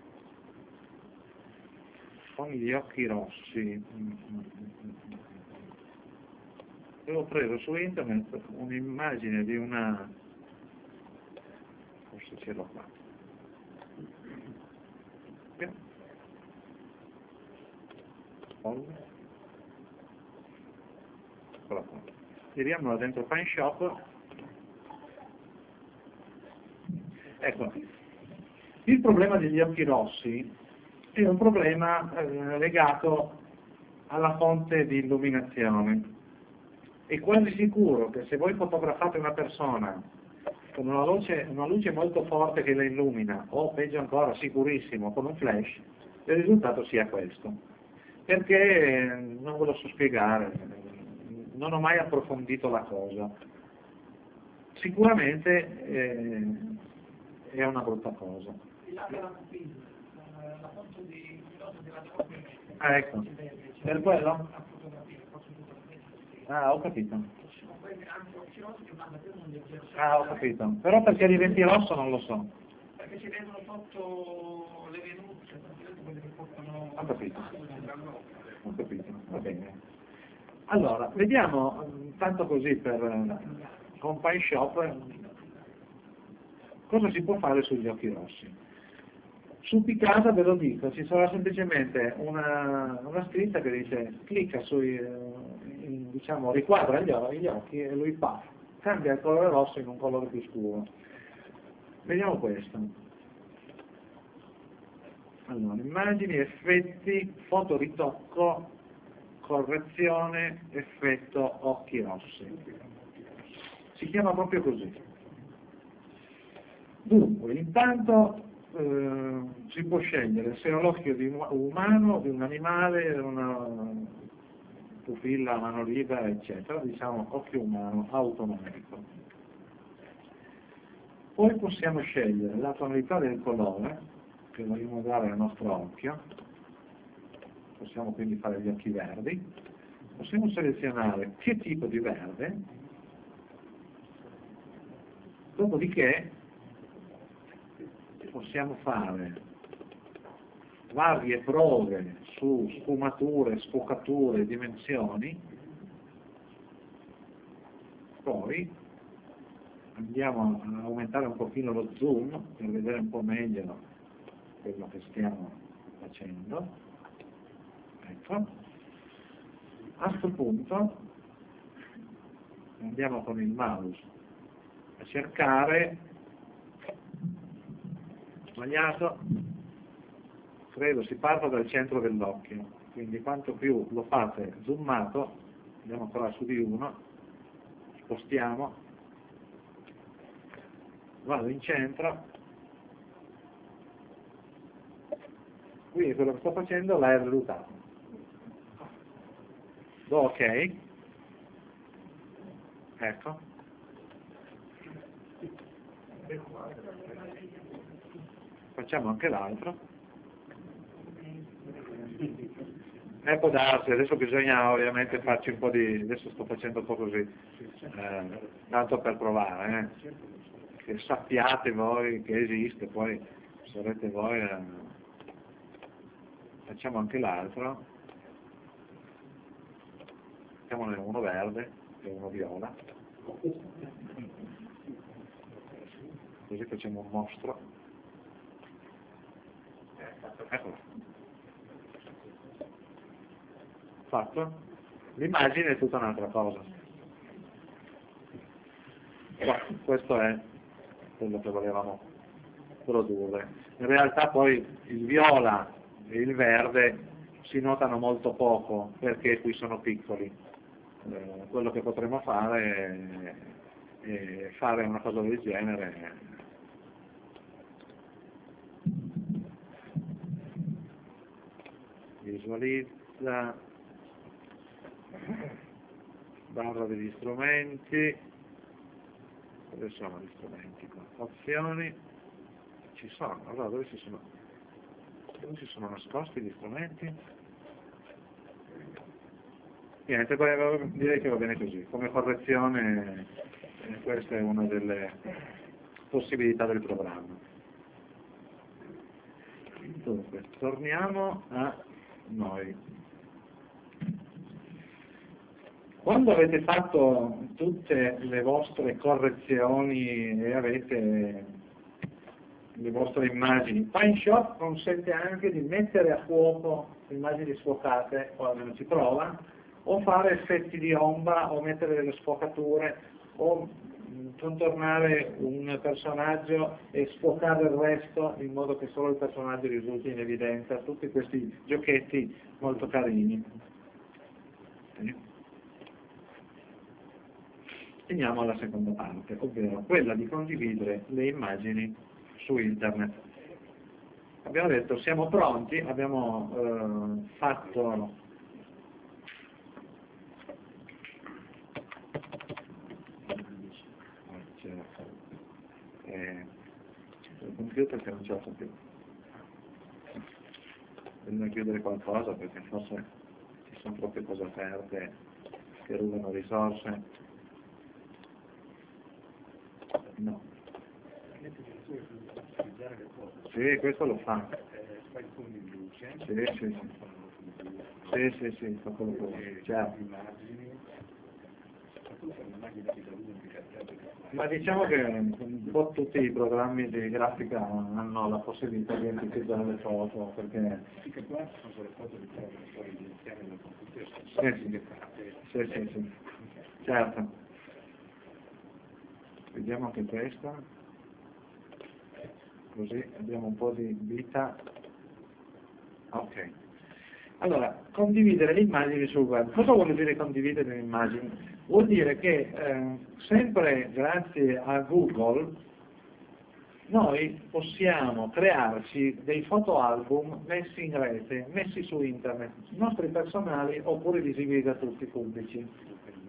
con gli occhi rossi. Avevo preso su internet un'immagine di una, forse ce l'ho qua, eccola qua, tiriamola dentro PineShop. Ecco, il problema degli occhi rossi è un problema eh, legato alla fonte di illuminazione. È quasi sicuro che se voi fotografate una persona con una luce, una luce molto forte che la illumina, o peggio ancora, sicurissimo, con un flash, il risultato sia questo. Perché non ve lo so spiegare, non ho mai approfondito la cosa. Sicuramente eh, è una brutta cosa. Ah, ecco, per quello? Ah, ho capito. Ah, ho capito. Però perché diventi rosso non lo so. Perché ci vengono sotto le venuzze, quelle che portano... Ho capito. Ho capito, va bene. Allora, vediamo, tanto così per con PineShop, cosa si può fare sugli occhi rossi. Su Picasa, ve lo dico, ci sarà semplicemente una, una scritta che dice clicca sui, in, diciamo, riquadra gli, gli occhi e lui pa, cambia il colore rosso in un colore più scuro. Vediamo questo. Allora, immagini, effetti, fotoritocco, correzione, effetto occhi rossi. Si chiama proprio così. Dunque, intanto eh, si può scegliere se è l'occhio di un umano, di un animale, una pupilla, manoliva, eccetera, diciamo occhio umano, automatico. Poi possiamo scegliere la tonalità del colore che vogliamo dare al nostro occhio, possiamo quindi fare gli occhi verdi, possiamo selezionare che tipo di verde, dopodiché possiamo fare varie prove su sfumature, sfocature, dimensioni, poi andiamo a aumentare un pochino lo zoom per vedere un po' meglio quello che stiamo facendo. Ecco. A questo punto andiamo con il mouse a cercare, sbagliato, credo si parta dal centro dell'occhio, quindi quanto più lo fate zoomato, andiamo ancora su di uno, spostiamo, vado in centro, quindi quello che sto facendo l'hai risultato. Do ok, ecco, facciamo anche l'altro, e può darsi, adesso bisogna ovviamente farci un po' di, adesso sto facendo un po' così, eh, tanto per provare, eh, che sappiate voi che esiste, poi sarete voi, eh, facciamo anche l'altro, facciamone uno verde e uno viola, così facciamo un mostro, eccolo. Fatto? L'immagine è tutta un'altra cosa. Questo è quello che volevamo produrre. In realtà poi il viola e il verde si notano molto poco perché qui sono piccoli. Eh, quello che potremmo fare è, è fare una cosa del genere. Visualizza, barra degli strumenti, dove sono gli strumenti qua? Opzioni, ci sono, allora dove si sono, dove si sono nascosti gli strumenti? Niente, poi direi che va bene così, come correzione eh, questa è una delle possibilità del programma. Dunque, torniamo a noi. Quando avete fatto tutte le vostre correzioni e avete le vostre immagini, PineShop consente anche di mettere a fuoco immagini sfocate, o almeno ci prova, o fare effetti di ombra, o mettere delle sfocature, o contornare un personaggio e sfocare il resto in modo che solo il personaggio risulti in evidenza, tutti questi giochetti molto carini. Andiamo alla seconda parte, ovvero quella di condividere le immagini su internet. Abbiamo detto siamo pronti, abbiamo eh, fatto eh, il computer che non ce la fa più. Bisogna chiudere qualcosa perché forse ci sono troppe cose aperte che rubano risorse. No. Sì, questo lo fa. Sì, sì, sì. Sì, sì, sì, fa quello che vuole. Certo. Ma diciamo che un po' tutti i programmi di grafica hanno la possibilità di entizzare le foto, perché... Sì, che qua sono le foto di poi iniziali del computer. Sì, sì, sì, sì, sì. Certo. Vediamo anche questa, così abbiamo un po' di vita. Ok. Allora, condividere le immagini sul web. Cosa vuol dire condividere le immagini? Vuol dire che eh, sempre grazie a Google noi possiamo crearci dei fotoalbum messi in rete, messi su internet, nostri personali oppure visibili da tutti pubblici.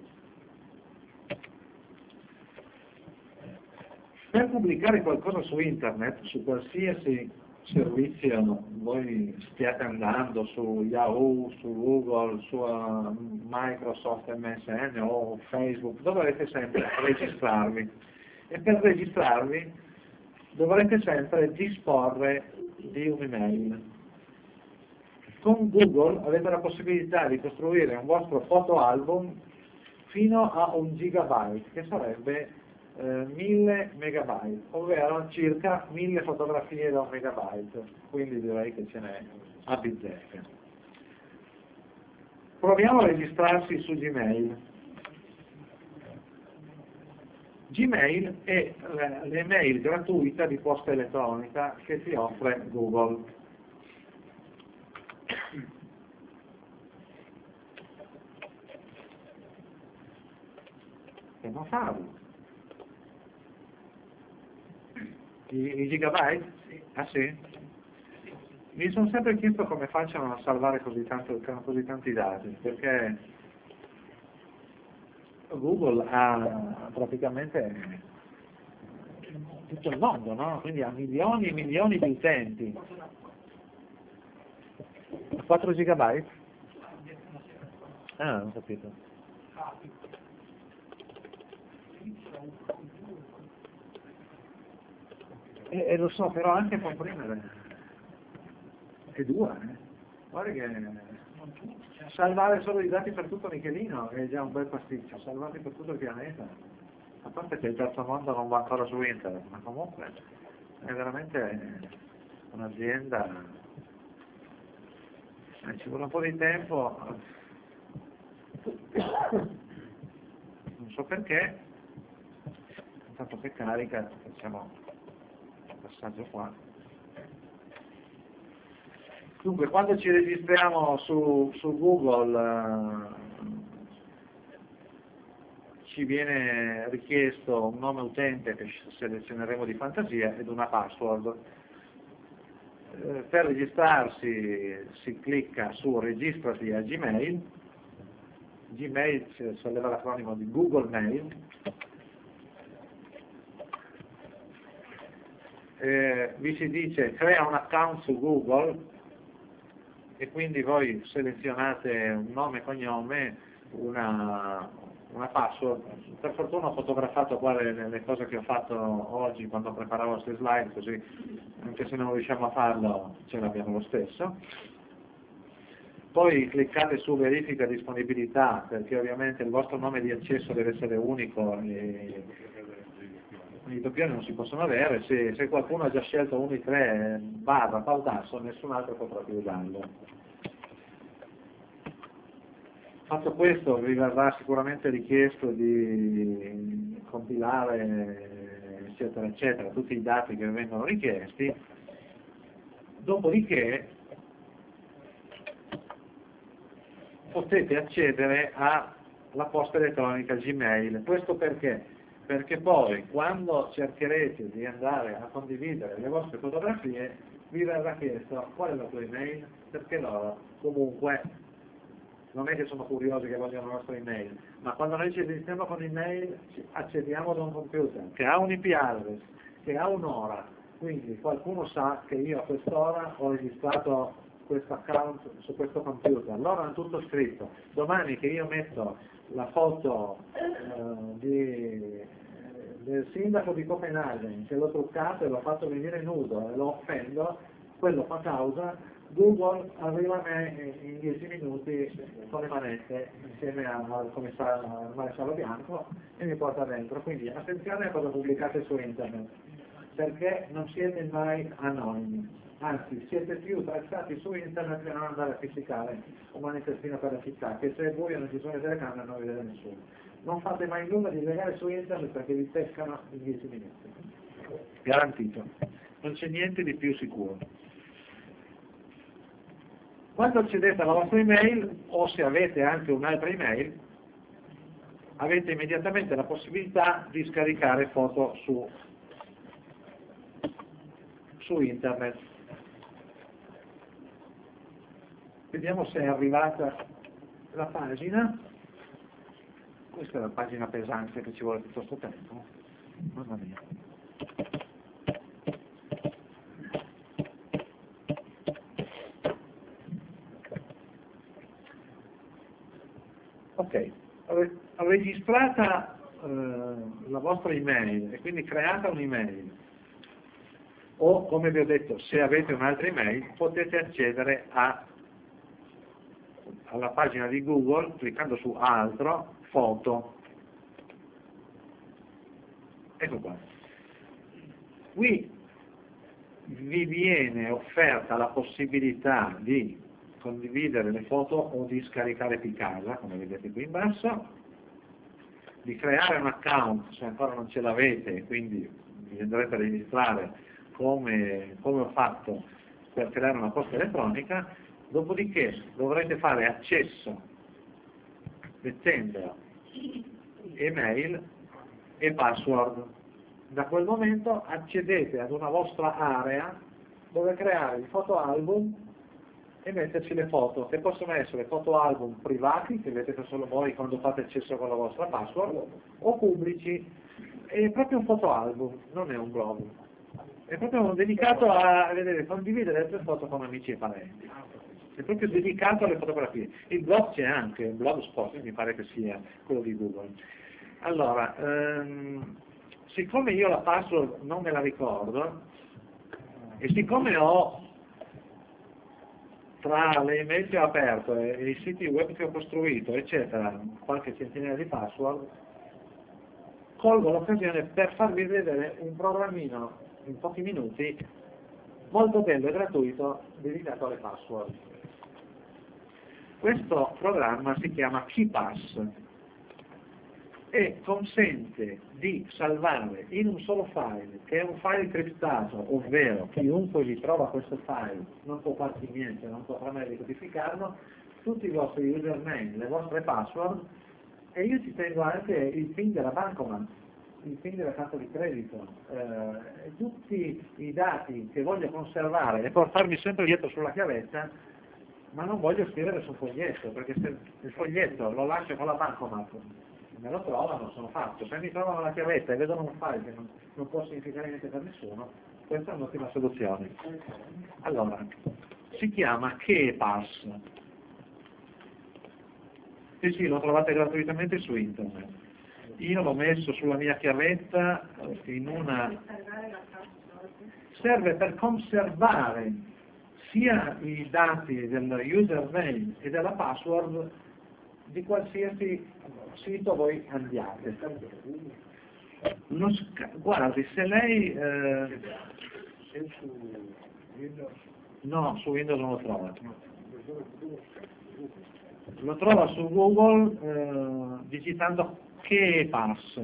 Per pubblicare qualcosa su internet, su qualsiasi servizio voi stiate andando, su Yahoo, su Google, su uh, Microsoft M S N o Facebook, dovrete sempre registrarvi. E per registrarvi dovrete sempre disporre di un'email. Con Google avete la possibilità di costruire un vostro fotoalbum fino a un gigabyte, che sarebbe Eh, mille megabyte, ovvero circa mille fotografie da un megabyte, quindi direi che ce n'è a bizzeffe. Proviamo a registrarsi su Gmail. Gmail è l'email gratuita di posta elettronica che ti offre Google. E non farlo. I, I gigabyte? Ah sì? Mi sono sempre chiesto come facciano a salvare così, tanto, così tanti dati, perché Google ha praticamente tutto il mondo, no? Quindi ha milioni e milioni di utenti. quattro gigabyte? Ah, non ho capito. E, e lo so, però anche comprimere è dura, eh. Guarda che salvare solo i dati per tutto Michelino è già un bel pasticcio, salvarli per tutto il pianeta. A parte che il terzo mondo non va ancora su internet, ma comunque è veramente un'azienda, eh, ci vuole un po' di tempo, non so perché, intanto che carica facciamo il passaggio qua. Dunque, quando ci registriamo su, su Google eh, ci viene richiesto un nome utente che selezioneremo di fantasia ed una password. Eh, per registrarsi si clicca su registrati a Gmail. Gmail solleva l'acronimo di Google Mail. Eh, vi si dice crea un account su Google e quindi voi selezionate un nome e cognome, una, una password. Per fortuna ho fotografato qua le, le cose che ho fatto oggi quando preparavo queste slide, così anche se non riusciamo a farlo ce l'abbiamo lo stesso. Poi cliccate su verifica disponibilità, perché ovviamente il vostro nome di accesso deve essere unico e i doppioni non si possono avere. Se, se qualcuno ha già scelto uno di tre barra Pautasso, nessun altro potrà più usarlo. Fatto questo vi verrà sicuramente richiesto di compilare eccetera eccetera tutti i dati che vengono richiesti, dopodiché potete accedere alla posta elettronica Gmail. Questo perché? Perché poi quando cercherete di andare a condividere le vostre fotografie vi verrà chiesto qual è la tua email, perché loro comunque non è che sono curiosi che vogliono la nostra email, ma quando noi ci registriamo con email accediamo da un computer che ha un I P address, che ha un'ora, quindi qualcuno sa che io a quest'ora ho registrato questo account su questo computer, loro hanno tutto scritto. Domani che io metto la foto eh, di, del sindaco di Copenaghen, che l'ho truccato e l'ho fatto venire nudo e lo offendo, quello fa causa, Google arriva a me in dieci minuti con le manette insieme al commissario, al maresciallo Bianco e mi porta dentro. Quindi attenzione a cosa pubblicate su internet, perché non siete mai anonimi. Anzi, siete più tracciati su internet che non andare a ficcicare un manifestino per la città, che se è buio non ci sono le telecamere non vede nessuno. Non fate mai nulla di illegale su internet perché vi pescano in dieci minuti. Garantito. Non c'è niente di più sicuro. Quando accedete alla vostra email, o se avete anche un'altra email, avete immediatamente la possibilità di scaricare foto su, su internet. Vediamo se è arrivata la pagina. Questa è la pagina pesante che ci vuole tutto questo tempo. Mamma mia. Ok, registrata eh, la vostra email e quindi creata un'email, o come vi ho detto, se avete un'altra email potete accedere a alla pagina di Google cliccando su altro, foto. Ecco qua. Qui vi viene offerta la possibilità di condividere le foto o di scaricare Picasa, come vedete qui in basso, di creare un account se ancora non ce l'avete, quindi vi andrete a registrare come, come ho fatto per creare una posta elettronica. Dopodiché dovrete fare accesso mettendo email e password. Da quel momento accedete ad una vostra area dove creare il fotoalbum e metterci le foto, che possono essere fotoalbum privati, che vedete solo voi quando fate accesso con la vostra password, o pubblici. È proprio un fotoalbum, non è un blog. È proprio dedicato a vedere, condividere le tue foto con amici e parenti. È proprio dedicato alle fotografie. Il blog c'è anche, il blogspot, mi pare che sia quello di Google. Allora, ehm, siccome io la password non me la ricordo, e siccome ho tra le email che ho aperto e i siti web che ho costruito, eccetera, qualche centinaia di password, colgo l'occasione per farvi vedere un programmino in pochi minuti molto bello e gratuito dedicato alle password. Questo programma si chiama KeePass. e consente di salvare in un solo file, che è un file criptato, ovvero chiunque vi trova questo file non può farci niente, non potrà mai decodificarlo, tutti i vostri username, le vostre password, e io ci tengo anche il PIN della bancomat, il PIN della carta di credito, eh, tutti i dati che voglio conservare e portarmi sempre dietro sulla chiavetta, ma non voglio scrivere sul foglietto, perché se il foglietto lo lascio con la bancomat, me lo trovano, sono fatto. Se mi trovano la chiavetta e vedono un file che non, non può significare niente per nessuno, questa è un'ottima soluzione. Allora, si chiama KeePass. Sì, sì, lo trovate gratuitamente su internet. Io l'ho messo sulla mia chiavetta in una... serve per conservare sia i dati del username e della password di qualsiasi sito voi andiate. Non sca- guardi, se lei... Eh, no, su Windows non lo trova. Lo trova su Google eh, digitando KeePass.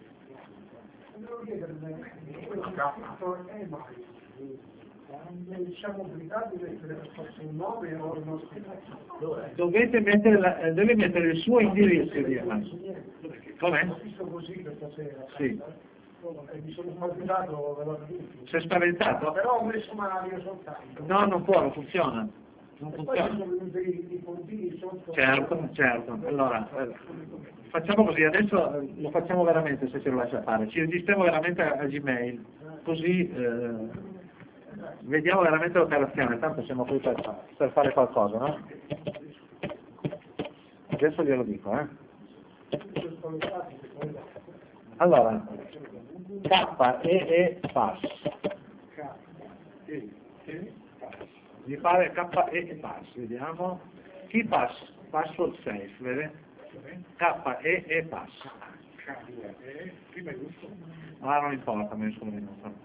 Siamo obbligati a mettere un nome o uno scritto. Dovete mettere, la, eh, deve mettere il suo indirizzo di com'è? Ho visto così questa sera. Sì. E mi sono spaventato veramente. Si è spaventato? Però ho messo Mario soltanto. No, non può, non funziona. Non E poi ci funziona. sono venuti i, i puntini sotto. Certo, certo. Allora, eh, facciamo così, adesso eh, lo facciamo veramente se ce lo lascia fare. Ci registriamo veramente a, a Gmail, così eh, vediamo veramente l'operazione, tanto siamo qui per, per fare qualcosa, no? Adesso glielo dico, eh. Allora, K E E Pass. Mi pare K E E Pass, vediamo. KeePass, password safe, vede? K E E Pass. Ah, non importa, me ne sono venuto.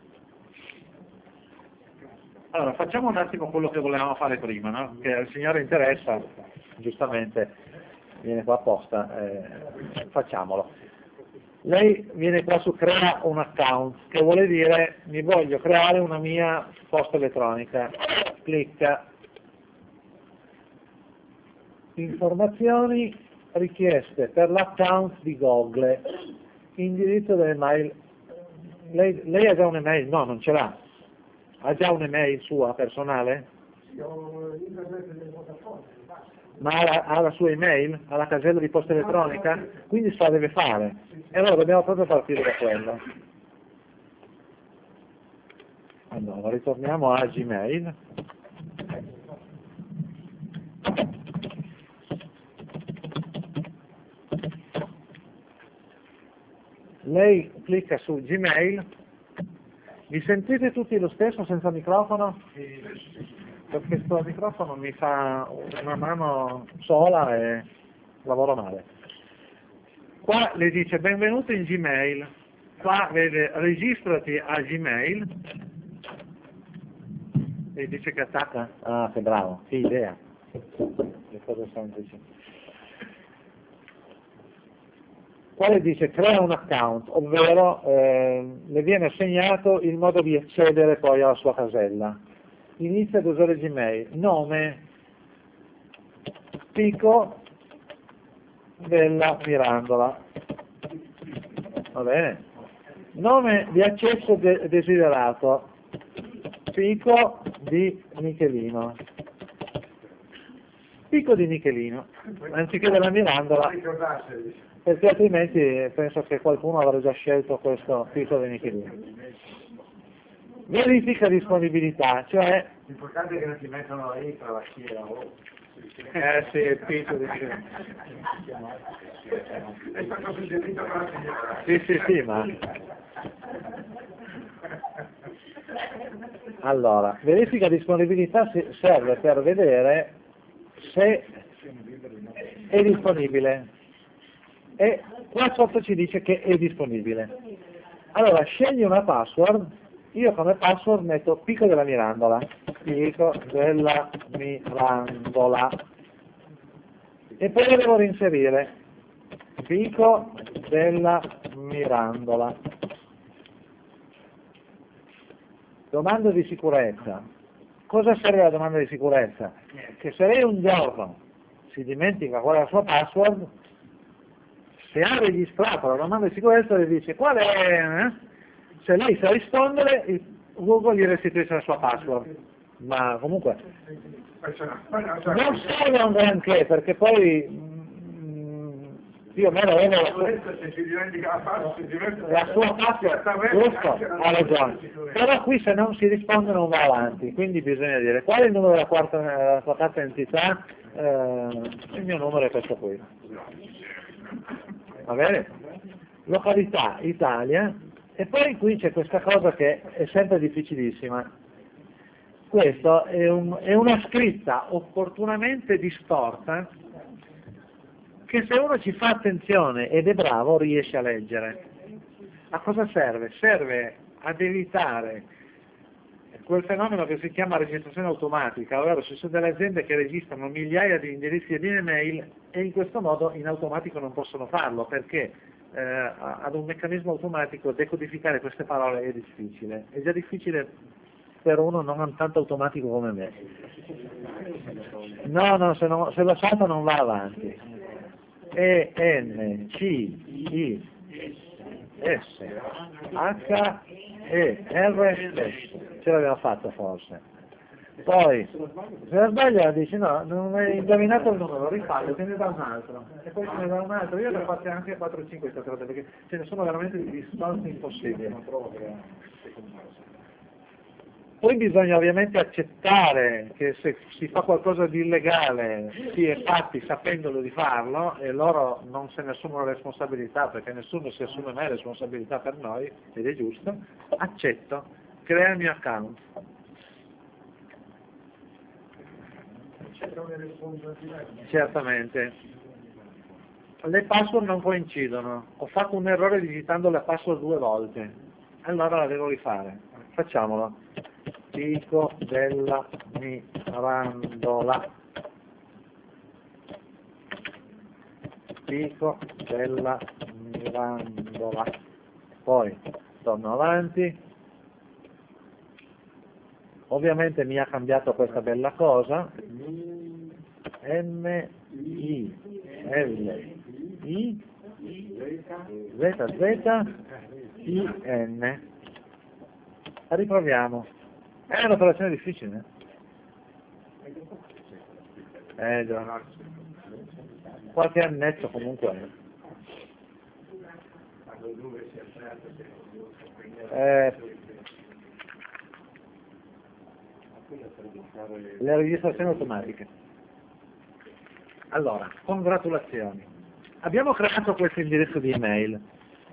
Allora, facciamo un attimo quello che volevamo fare prima, no? Che al signore interessa, giustamente viene qua apposta, eh, facciamolo. Lei viene qua su crea un account, che vuole dire mi voglio creare una mia posta elettronica. Clicca. Informazioni richieste per l'account di Google. Indirizzo dell'email. Lei, lei ha già un'email? No, non ce l'ha. Ha già un'email sua personale? Sì, ho internet delle piattaforme, basta. Ma ha la, ha la sua email? Ha la casella di posta elettronica? Quindi se la deve fare. E allora dobbiamo proprio partire da quello. Allora, ritorniamo a Gmail. Lei clicca su Gmail. Mi sentite tutti lo stesso senza microfono? Perché questo microfono mi fa una mano sola e lavoro male. Qua le dice benvenuto in Gmail, qua vede registrati a Gmail e dice che attacca. Ah, che bravo, che idea. Le cose semplici. Qua le dice crea un account, ovvero eh, le viene assegnato il modo di accedere poi alla sua casella. Inizia ad usare Gmail, nome, Pico della Mirandola, va bene? Nome di accesso de desiderato, Pico di Michelino, Pico di Michelino, anziché della Mirandola, perché altrimenti penso che qualcuno avrebbe già scelto questo Pico di Michelino. Verifica disponibilità, cioè... L'importante è che non ti mettono lì tra la schiera o... Eh sì, il Pico di Michelino. È stato suggerito con la signora. Sì, sì, sì, ma... Allora, verifica disponibilità serve per vedere se è disponibile. E qua sotto ci dice che è disponibile. Allora, scegli una password. Io come password metto Pico della Mirandola, Pico della Mirandola, e poi lo devo reinserire, Pico della Mirandola. Domanda di sicurezza. Cosa serve la domanda di sicurezza? Che se lei un giorno si dimentica qual è la sua password, se ha registrato la domanda di sicurezza le dice qual è, eh? Se lei sa rispondere, il Google gli restituisce la sua password. Ma comunque non serve un granché, perché poi mm, più o meno avevo la sua password, giusto, ha ragione. Però qui se non si risponde non va avanti, quindi bisogna dire qual è il numero della, quarta, della sua carta d'identità, eh, il mio numero è questo qui. Va bene? Località, Italia, e poi qui c'è questa cosa che è sempre difficilissima. Questo è, un, è una scritta opportunamente distorta che se uno ci fa attenzione ed è bravo riesce a leggere. A cosa serve? Serve ad evitare quel fenomeno che si chiama registrazione automatica, ovvero ci sono delle aziende che registrano migliaia di indirizzi di email e in questo modo in automatico non possono farlo perché eh, ad un meccanismo automatico decodificare queste parole è difficile. È già difficile per uno non tanto automatico come me. No, no, se, non, se lo salta non va avanti. E, N, C, I, S, H, E, R, S. Ce l'abbiamo fatta forse. Poi, se la sbaglia dici no, non hai indovinato il numero, rifallo, te ne da un altro. E poi te ne da un altro. Io ne ho fatte anche quattro o cinque state perché ce ne sono veramente di distorti impossibili. Poi bisogna ovviamente accettare che se si fa qualcosa di illegale si è fatti sapendolo di farlo e loro non se ne assumono responsabilità perché nessuno si assume mai responsabilità per noi ed è giusto, accetto, crea il mio account. Certamente. Le password non coincidono, ho fatto un errore digitando la password due volte, allora la devo rifare, facciamolo. Pico della Mirandola, Pico della Mirandola, poi torno avanti, ovviamente mi ha cambiato questa bella cosa, M I L I Z Z I N, riproviamo. È un'operazione difficile. Eh già. Qualche annetto comunque. Eh, le registrazioni automatiche. Allora, congratulazioni. Abbiamo creato questo indirizzo di email.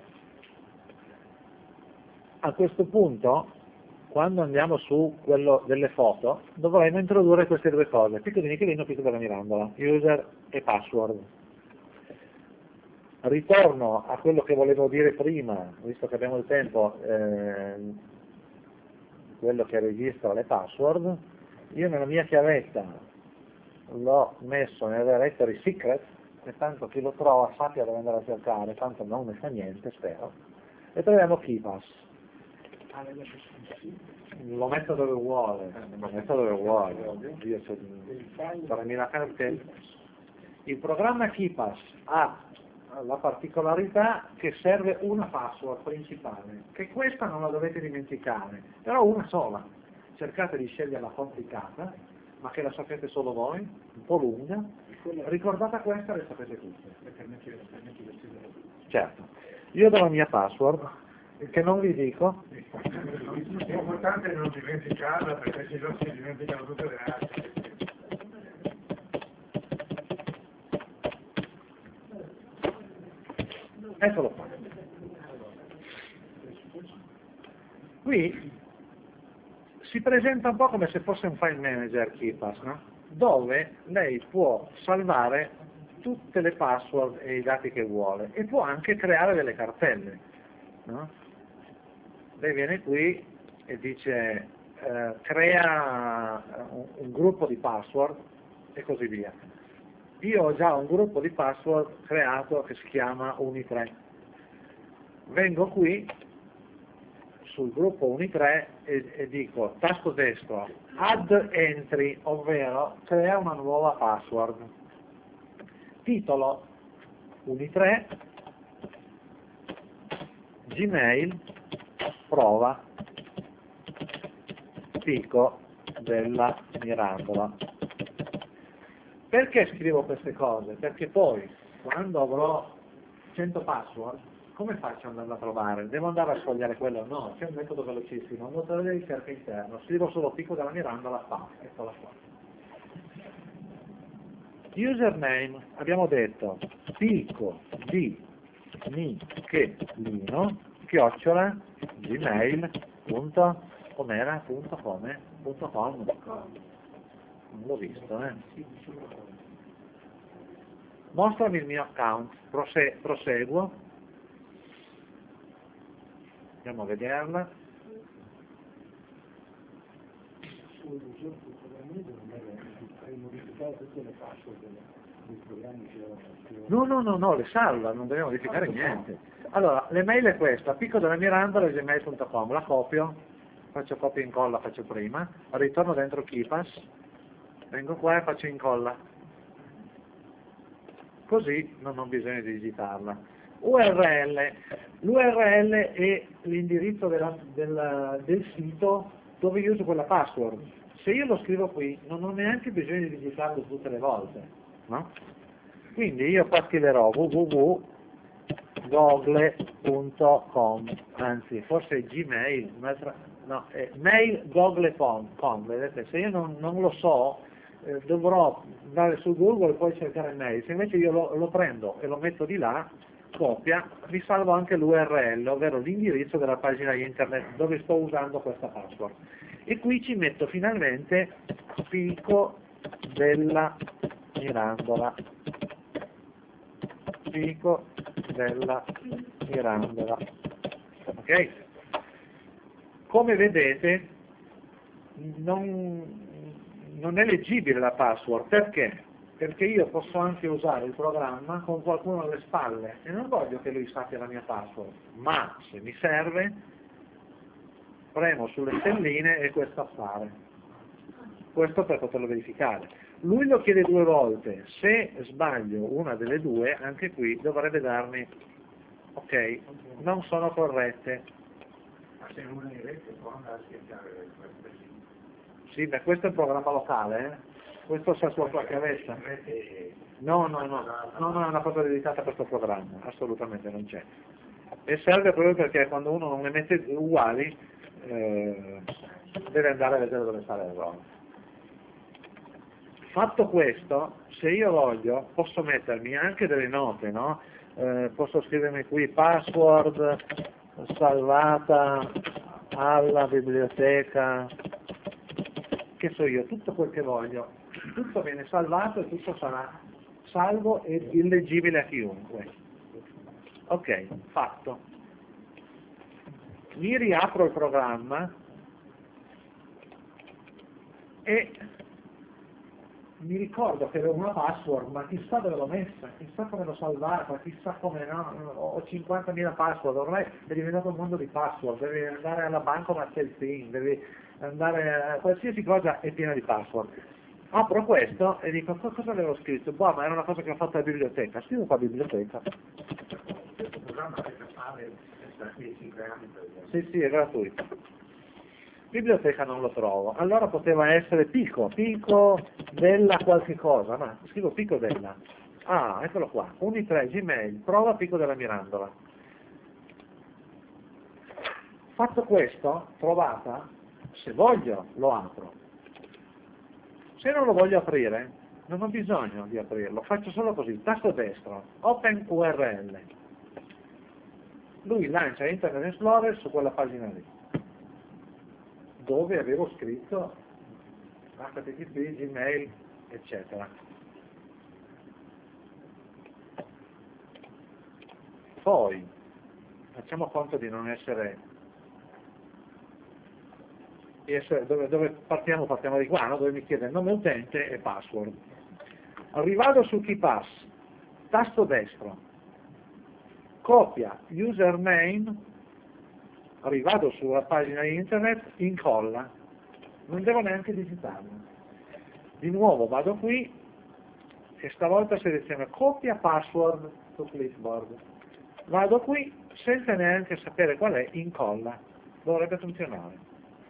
A questo punto, quando andiamo su quello delle foto, dovremo introdurre queste due cose, picco di Michelino, picco della Mirandola, user e password. Ritorno a quello che volevo dire prima, visto che abbiamo il tempo, eh, quello che registra le password. Io nella mia chiavetta l'ho messo nel directory secret, e tanto chi lo trova sappia dove andare a cercare, tanto non ne sa niente, spero, e troviamo KeePass. Lo metto dove vuole, lo metto dove vuole. Io se, perché il programma KeePass ha la particolarità che serve una password principale, che questa non la dovete dimenticare, però una sola. Cercate di sceglierla complicata, ma che la sapete solo voi, un po' lunga, ricordate questa e le sapete tutte. Certo, io do la mia password, che non vi dico. L'importante è non dimenticarla perché se non si dimenticano tutte le altre. Eccolo qua. Qui si presenta un po' come se fosse un file manager KeePass, no? Dove lei può salvare tutte le password e i dati che vuole e può anche creare delle cartelle, no? Lei viene qui e dice eh, crea un, un gruppo di password e così via. Io ho già un gruppo di password creato che si chiama Uni tre. vengo qui sul gruppo Uni tre e, e dico tasto destro add entry, ovvero crea una nuova password, titolo Uni tre Gmail prova Pico della Mirandola. Perché scrivo queste cose? Perché poi quando avrò cento password, come faccio ad andarla a trovare? Devo andare a sfogliare quello? No, c'è un metodo velocissimo, un motore di ricerca interno, scrivo solo Pico della Mirandola, fa, eccola qua. Username, abbiamo detto Pico di Michelino, chiocciola, gmail, punto, com'era, punto, come, punto com. Non l'ho visto, eh. Mostrami il mio account, Prose proseguo, andiamo a vederla. No, no, no, no, le salva, non dobbiamo modificare niente. Allora, l'email è questa, Pico della Mirandola, gmail punto com, la copio, faccio copia e incolla, faccio prima, ritorno dentro KeePass, vengo qua e faccio incolla. Così non ho bisogno di digitarla. U R L, l'U R L è l'indirizzo della, del, del sito dove io uso quella password. Se io lo scrivo qui non ho neanche bisogno di digitarlo tutte le volte, no? Quindi io qua scriverò w w w punto google punto com, anzi forse Gmail, no, è mail google punto com, vedete, se io non, non lo so eh, dovrò andare su Google e poi cercare mail, se invece io lo, lo prendo e lo metto di là, copia, mi salvo anche l'U R L, ovvero l'indirizzo della pagina internet dove sto usando questa password. E qui ci metto finalmente Pico della Mirandola. Pico della Mirandola. Ok? Come vedete non, non è leggibile la password, perché? Perché io posso anche usare il programma con qualcuno alle spalle e non voglio che lui sappia la mia password, ma se mi serve premo sulle stelline e questo appare. Questo per poterlo verificare. Lui lo chiede due volte, se sbaglio una delle due, anche qui dovrebbe darmi ok, non sono corrette. Ma se uno in rete può andare a cercare queste. Sì, beh, questo è un programma locale, eh? Questo sa sulla tua chiavetta. No, no, no, no, no, è una cosa dedicata a questo programma, assolutamente non c'è. E serve proprio perché quando uno non ne mette uguali, eh, deve andare a vedere dove sta l'errore. Fatto questo, se io voglio, posso mettermi anche delle note, no? Eh, posso scrivermi qui password salvata alla biblioteca, che so io, tutto quel che voglio, tutto viene salvato e tutto sarà salvo e illeggibile a chiunque. Ok, fatto. Mi riapro il programma e mi ricordo che avevo una password, ma chissà dove l'ho messa, chissà come l'ho salvata, chissà come no, ho cinquantamila password, ormai è diventato un mondo di password, devi andare alla banca a il PIN, devi andare a qualsiasi cosa è piena di password. Apro questo e dico, cosa avevo scritto? Boh, ma era una cosa che ho fatto alla biblioteca, scrivo qua biblioteca. Questo programma è capale da cinque anni per esempio. Sì, sì, è gratuito. Biblioteca non lo trovo, allora poteva essere Pico, Pico della qualche cosa, ma scrivo Pico della, ah, eccolo qua, Uni tre Gmail, prova Pico della Mirandola. Fatto questo, trovata, se voglio lo apro, se non lo voglio aprire, non ho bisogno di aprirlo, faccio solo così, tasto destro, Open U R L, lui lancia Internet Explorer su quella pagina lì, dove avevo scritto H T T P, Gmail, eccetera. Poi facciamo conto di non essere, di essere dove, dove partiamo, partiamo di qua, no? Dove mi chiede nome utente e password. Rivado su KeePass, tasto destro, copia username, rivado sulla pagina internet, incolla, non devo neanche digitarlo. Di nuovo vado qui e stavolta seleziono copia password su clipboard. Vado qui senza neanche sapere qual è, incolla. Dovrebbe funzionare.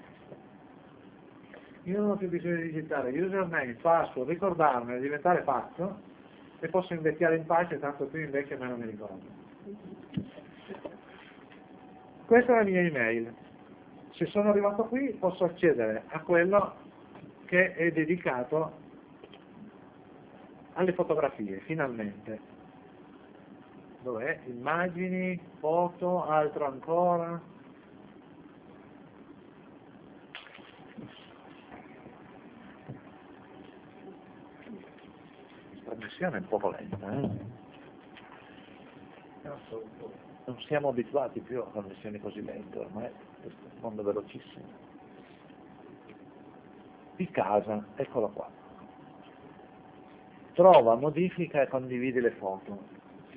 Io non ho più bisogno di digitare username, password, ricordarmene, diventare pazzo e posso invecchiare in pace, tanto più invecchio meno mi ricordo. Questa è la mia email. Se sono arrivato qui posso accedere a quello che è dedicato alle fotografie, finalmente. Dov'è? Immagini, foto, altro ancora. La trasmissione è un po' lenta, eh? Non siamo abituati più a trasmissioni così lente, ormai questo è un mondo velocissimo. Di casa, eccola qua. Trova, modifica e condividi le foto.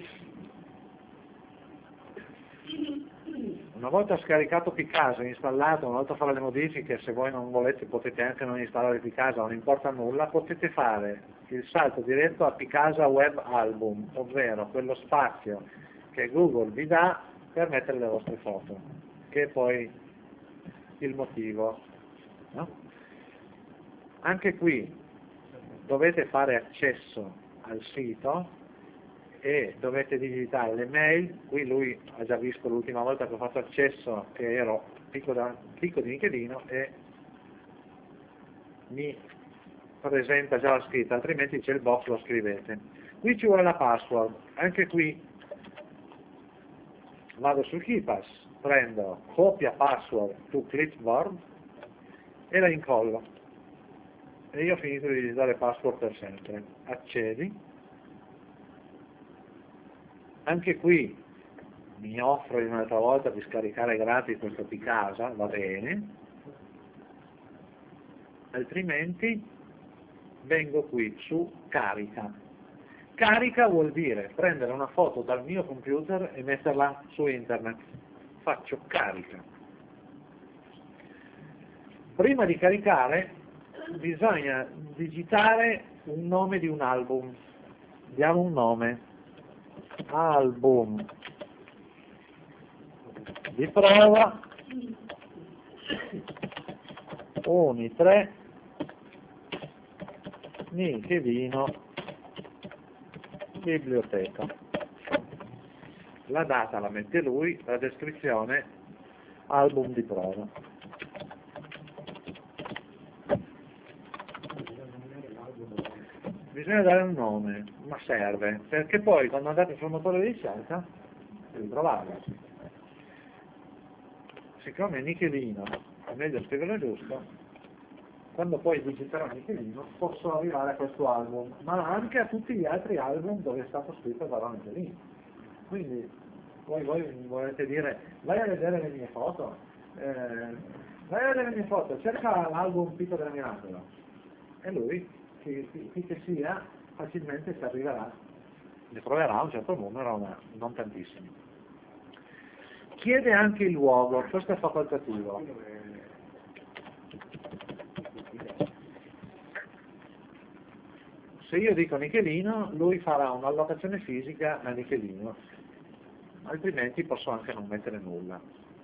Una volta scaricato Picasa, installato, una volta fare le modifiche, se voi non volete potete anche non installare Picasa, non importa nulla, potete fare il salto diretto a Picasa Web Album, ovvero quello spazio che Google vi dà per mettere le vostre foto, che è poi il motivo. No? Anche qui dovete fare accesso al sito e dovete digitare le mail. Qui lui ha già visto l'ultima volta che ho fatto accesso che ero clicco, da, clicco di Nichelino e mi presenta già la scritta, altrimenti c'è il box, lo scrivete. Qui ci vuole la password, anche qui vado su KeePass, prendo copia password to clipboard e la incollo e io ho finito di digitare password per sempre. Accedi. Anche qui mi offro un'altra volta di scaricare gratis questo Picasa, va bene, altrimenti vengo qui su carica. Carica vuol dire prendere una foto dal mio computer e metterla su internet. Faccio carica. Prima di caricare bisogna digitare un nome di un album. Diamo un nome. Album di prova Uni tre Nichelino biblioteca. La data la mette lui, la descrizione album di prova. Bisogna dare un nome, ma serve, perché poi quando andate sul motore di ricerca devi trovarlo. Siccome è Nichelino, è meglio scriverlo giusto, quando poi digiterò Nichelino posso arrivare a questo album, ma anche a tutti gli altri album dove è stato scritto da Nichelino. Quindi poi voi volete dire vai a vedere le mie foto, eh, vai a vedere le mie foto, cerca l'album Picco della Miracolo, e lui Chi, chi che sia, facilmente si arriverà, ne troverà un certo numero, ma non tantissimi. Chiede anche il luogo, questo è facoltativo. Se io dico Nichelino, lui farà un'allocazione fisica a Nichelino, altrimenti posso anche non mettere nulla.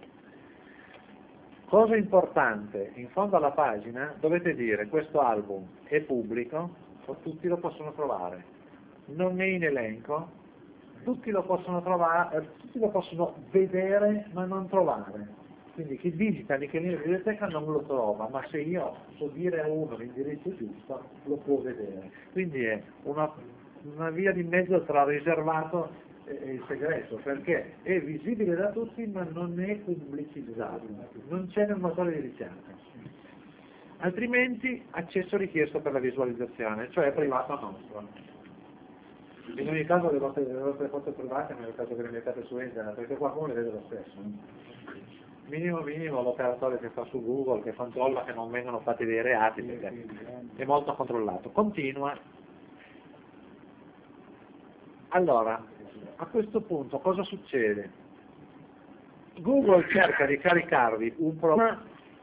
Cosa importante, in fondo alla pagina dovete dire questo album è pubblico, o tutti lo possono trovare, non è in elenco, tutti lo possono trovare, tutti lo possono vedere ma non trovare. Quindi chi digita Nichelino in biblioteca non lo trova, ma se io so dire a uno l'indirizzo giusto lo può vedere. Quindi è una, una via di mezzo tra riservato e il segreto, perché è visibile da tutti ma non è pubblicizzato, non c'è nel motore di ricerca. Altrimenti accesso richiesto per la visualizzazione, cioè è privato nostro. In ogni caso le vostre, le vostre foto private nel caso che le mettate su internet, perché qualcuno le vede lo stesso. Minimo minimo l'operatore che sta su Google, che controlla che non vengano fatti dei reati, perché è molto controllato. Continua. Allora, A questo punto cosa succede? Google cerca di caricarvi un programma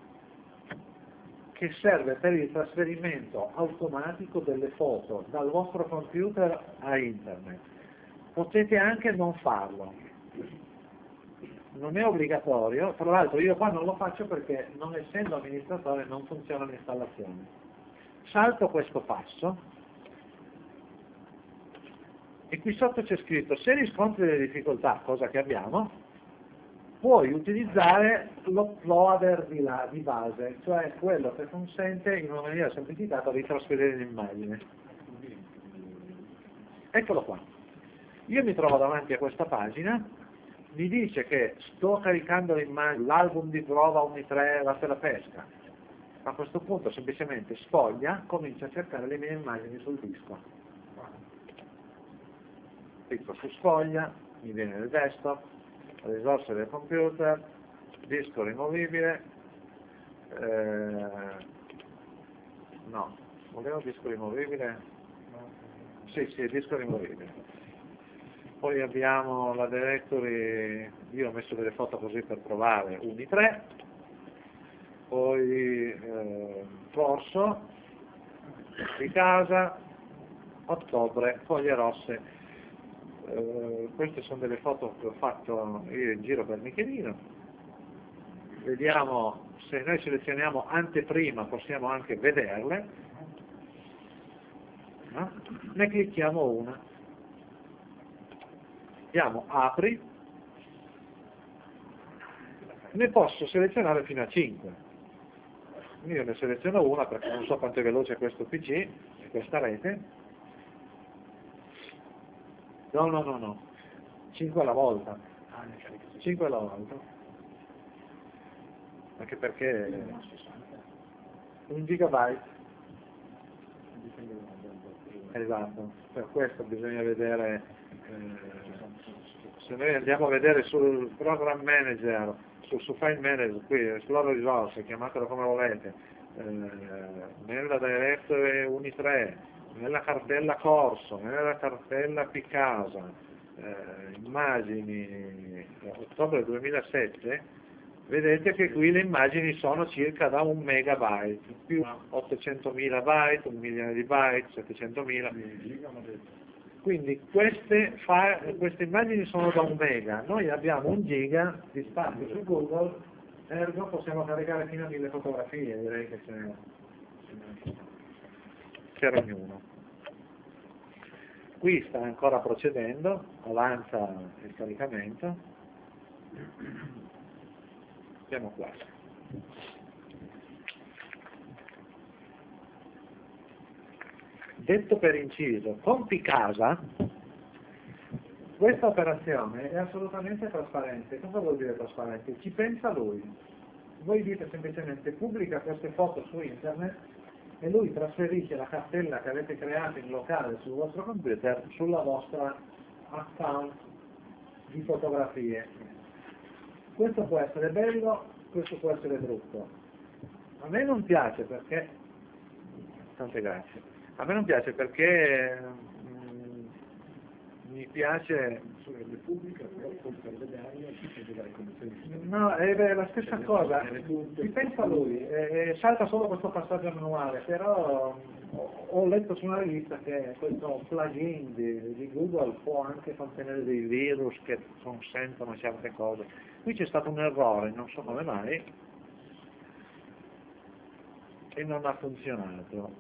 che serve per il trasferimento automatico delle foto dal vostro computer a internet. Potete anche non farlo, non è obbligatorio, tra l'altro io qua non lo faccio perché non essendo amministratore non funziona l'installazione. Salto questo passo e qui sotto c'è scritto: se riscontri delle difficoltà, cosa che abbiamo, puoi utilizzare l'uploader di, la, di base, cioè quello che consente in una maniera semplificata di trasferire l'immagine. Eccolo qua. Io mi trovo davanti a questa pagina, mi dice che sto caricando l'immagine, l'album di prova Uni tre, la te la pesca. A questo punto semplicemente sfoglia, comincia a cercare le mie immagini sul disco. Clicco su sfoglia, mi viene il desktop, risorse del computer, disco rimovibile, eh, no, volevo disco rimovibile? Sì, sì, disco rimovibile. Poi abbiamo la directory, io ho messo delle foto così per provare, Uni tre, poi eh, corso, di casa, ottobre, foglie rosse. Eh, queste sono delle foto che ho fatto io in giro per Michelino. Vediamo, se noi selezioniamo anteprima possiamo anche vederle, no? Ne clicchiamo una. Diamo apri, ne posso selezionare fino a cinque. Io ne seleziono una perché non so quanto è veloce questo P C, questa rete. No, no, no, no, cinque alla volta. cinque alla volta. Anche perché un gigabyte. Esatto, per questo bisogna vedere. Eh, se noi andiamo a vedere sul program manager, su, su file manager, qui sulla risorse, chiamatelo come volete, eh, nella directory Uni tre, nella cartella corso, nella cartella Picasa, eh, immagini, ottobre duemilasette, vedete che qui le immagini sono circa da un megabyte, più ottocentomila byte, un milione di byte, settecentomila. Quindi queste, queste immagini sono da un mega, noi abbiamo un giga di spazio su Google, ergo possiamo caricare fino a mille fotografie, direi che c'era ognuno. Qui sta ancora procedendo, avanza il caricamento. Siamo qua. Detto per inciso, con Picasa questa operazione è assolutamente trasparente. Cosa vuol dire trasparente? Ci pensa lui. Voi dite semplicemente pubblica queste foto su internet e lui trasferisce la cartella che avete creato in locale sul vostro computer sulla vostra account di fotografie. Questo può essere bello, questo può essere brutto. A me non piace perché, tante grazie, a me non piace perché mh, mi piace, no, è la stessa cosa, si pensa lui, e salta solo questo passaggio manuale, però ho letto su una rivista che questo plugin di, di Google può anche contenere dei virus che consentono certe cose. Qui c'è stato un errore, non so come mai, e non ha funzionato.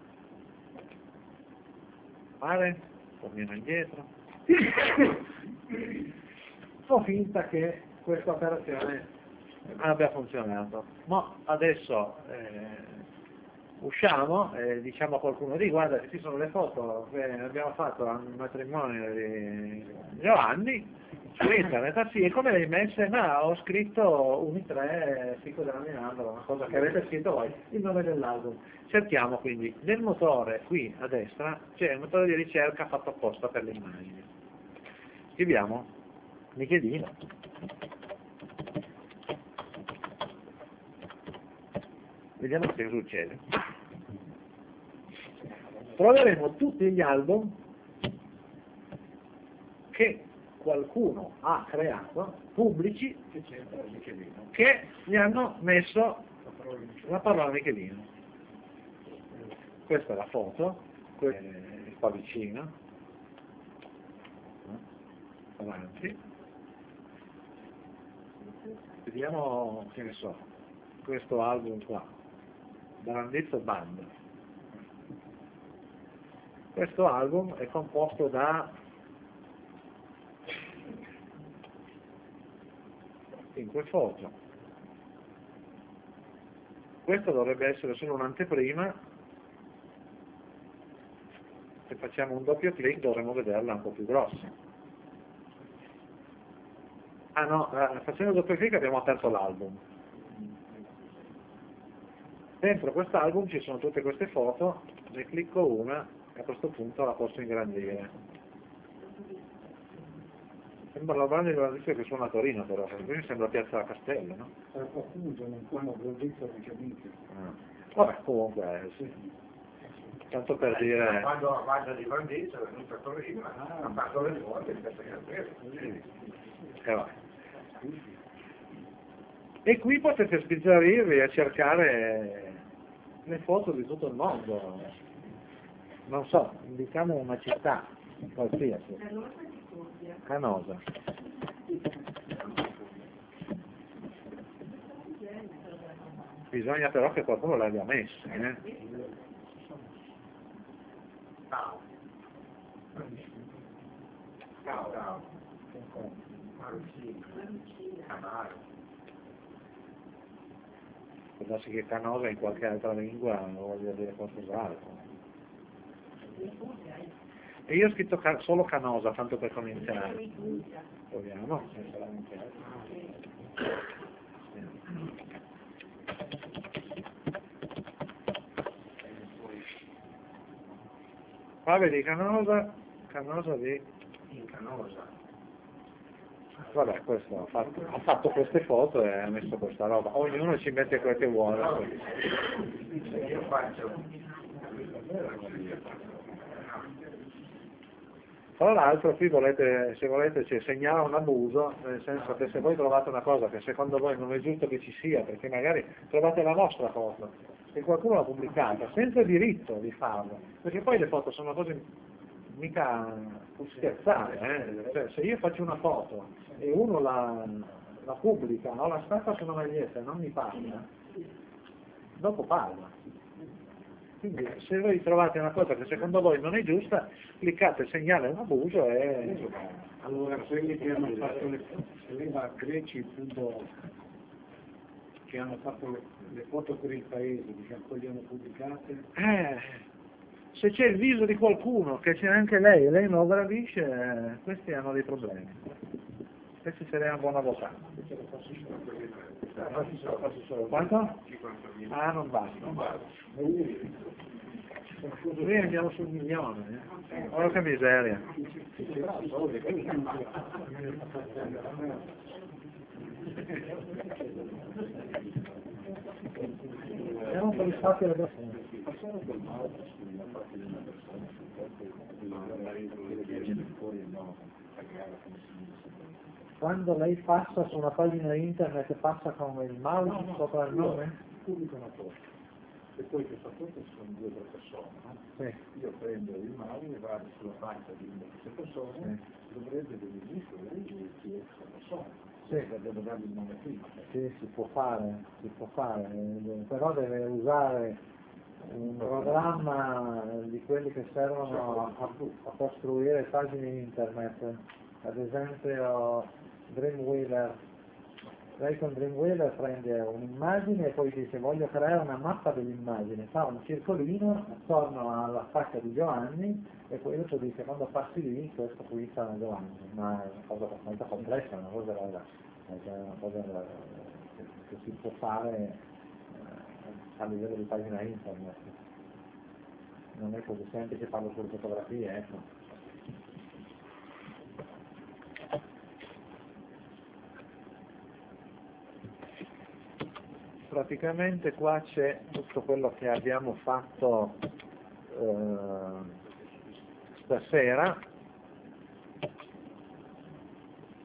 Pare, torniamo indietro. Ho finta che questa operazione abbia funzionato. Ma adesso eh, usciamo e diciamo a qualcuno di guarda che ci sono le foto che abbiamo fatto al matrimonio di Giovanni su internet, ah sì, e come le hai messe? Ma ho scritto Uni tre, Fico della Minandolo, una cosa che avete scritto voi, il nome dell'album. Cerchiamo quindi, nel motore qui a destra c'è un motore di ricerca fatto apposta per le immagini. Scriviamo Michelino. Vediamo che succede. Troveremo tutti gli album che qualcuno ha creato, pubblici, che gli hanno messo la parola Michelino. Questa è la foto, questa è qua vicino, avanti, vediamo, che ne so, questo album qua, Brandizzo Band. Questo album è composto da cinque foto. Questo dovrebbe essere solo un'anteprima. Se facciamo un doppio clic dovremmo vederla un po' più grossa. Ah no, facendo un doppio clic abbiamo aperto l'album. Dentro quest'album ci sono tutte queste foto, ne clicco una e a questo punto la posso ingrandire. Sembra la banda di Brandizzo che suona a Torino però, perché qui mi sembra Piazza Castello, no? Appunto, non come Brandizzo Michelino. Vabbè, comunque, sì. Tanto per dire... Quando la banda di Brandizzo è venuta a Torino, ha fatto le foto in Piazza Castello. E vai. E qui potete sbizzarrirvi a cercare le foto di tutto il mondo. Non so, indichiamo una città qualsiasi. Canosa. Bisogna però che qualcuno le abbia messe, eh? Ciao. Ciao, ciao. Amaro. Può darsi che Canosa in qualche altra lingua non voglia dire qualcos'altro. E io ho scritto ca solo Canosa, tanto per cominciare. Proviamo. Qua vedi Canosa, Canosa di... In Canosa. Vabbè, questo ha fatto, ha fatto queste foto e ha messo questa roba. Ognuno ci mette quel che vuole. Io faccio. Tra l'altro qui volete, se volete ci segnala un abuso, nel senso che se voi trovate una cosa che secondo voi non è giusto che ci sia, perché magari trovate la vostra foto e qualcuno l'ha pubblicata senza diritto di farlo, perché poi le foto sono cose mica scherzare, eh? Cioè, se io faccio una foto e uno la, la pubblica o la stampa su una maglietta e non mi parla, dopo parla. Quindi se voi trovate una cosa che secondo voi non è giusta, cliccate segnale un abuso e... Allora, quelli che hanno fatto le, le greci, appunto, che hanno fatto le, le foto per il paese, diciamo, poi le hanno pubblicate. Eh, se c'è il viso di qualcuno, che c'è anche lei e lei non lo gradisce, eh, questi hanno dei problemi. Questi sarei un buon avvocato. Quanto? Ah, non basta. Noi andiamo sul milione, eh? Porca miseria. Siamo soddisfatti della persona. Quando lei passa su una pagina internet passa con il mouse sopra il nome? Pubblico una foto. E poi questa foto sono due o tre persone, no? Sì. Io prendo il mouse e vado sulla faccia di una di queste persone, sì. Dovrebbe vedere chi è questa persona. Sì. Devo dargli il nome prima. Sì, si può fare, si può fare, però deve usare un programma di quelli che servono a, a costruire pagine internet, ad esempio Dreamweaver. Lei con Dreamweaver prende un'immagine e poi dice voglio creare una mappa dell'immagine, fa un circolino attorno alla faccia di Giovanni e poi dopo dice quando passi lì questo qui sarà Giovanni, ma è una cosa abbastanza complessa, una cosa, è una cosa che, che si può fare eh, a livello di pagina internet, non è così semplice farlo sulle fotografie, ecco. Praticamente qua c'è tutto quello che abbiamo fatto eh, stasera.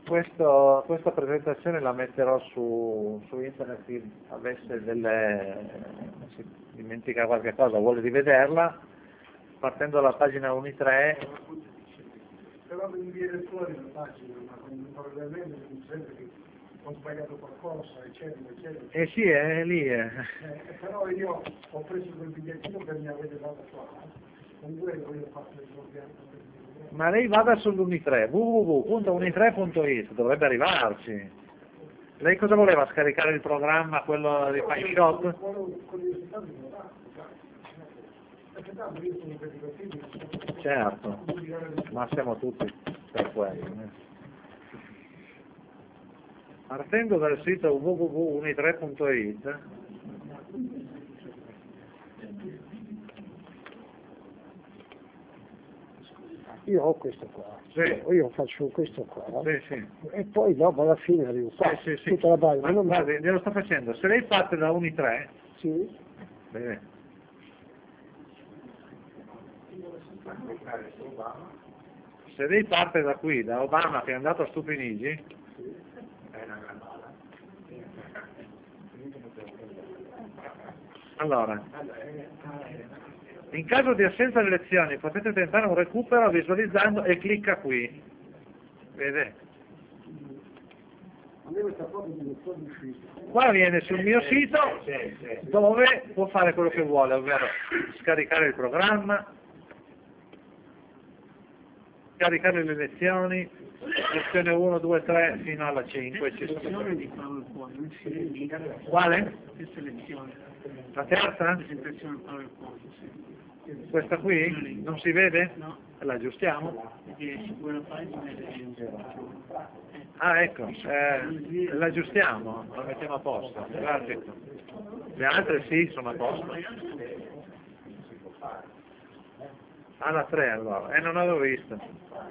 questo, questa presentazione la metterò su, su internet, chi avesse delle, si dimentica qualche cosa, vuole rivederla, partendo dalla pagina Uni tre. Però mi viene fuori la pagina, ma probabilmente mi sembra che ho sbagliato qualcosa, eccetera, eccetera. Eh sì, è lì. Eh. Eh, però io ho preso quel bigliettino che mi avete dato qua, con quello io ho fatto il programma. Ma lei vada sull'Uni tre, w w w punto uni tre punto i t, dovrebbe arrivarci. Lei cosa voleva? Scaricare il programma, quello di Fine Shop? Certo, ma siamo tutti per quello. eh. Partendo dal sito w w w punto uni tre punto i t, Io ho questo qua, sì. io faccio questo qua, Sì, sì. e poi dopo alla fine arrivo qua, Sì, sì, sì. tutta la pagina. Ma Non mi- guardi, glielo sto facendo. Se lei parte da Uni tre, Sì, bene. Se lei parte da qui, da Obama che è andato a Stupinigi, allora, in caso di assenza delle lezioni potete tentare un recupero visualizzando e clicca qui. Vede? a me questa foto mi è fuori uscita. Qua viene sul mio sito dove può fare quello che vuole, ovvero scaricare il programma, scaricare le lezioni, lezione uno, due, tre fino alla cinque. Ci sono. di PowerPoint, si indica Quale? che selezione, La terza? presentazione PowerPoint, sì. Questa qui? Non si vede? No, La aggiustiamo? perché su quella pagina è Ah, ecco, eh, la aggiustiamo, la mettiamo a posto. Grazie. Le altre sì, sono a posto. Ah, la tre allora, eh, non avevo visto.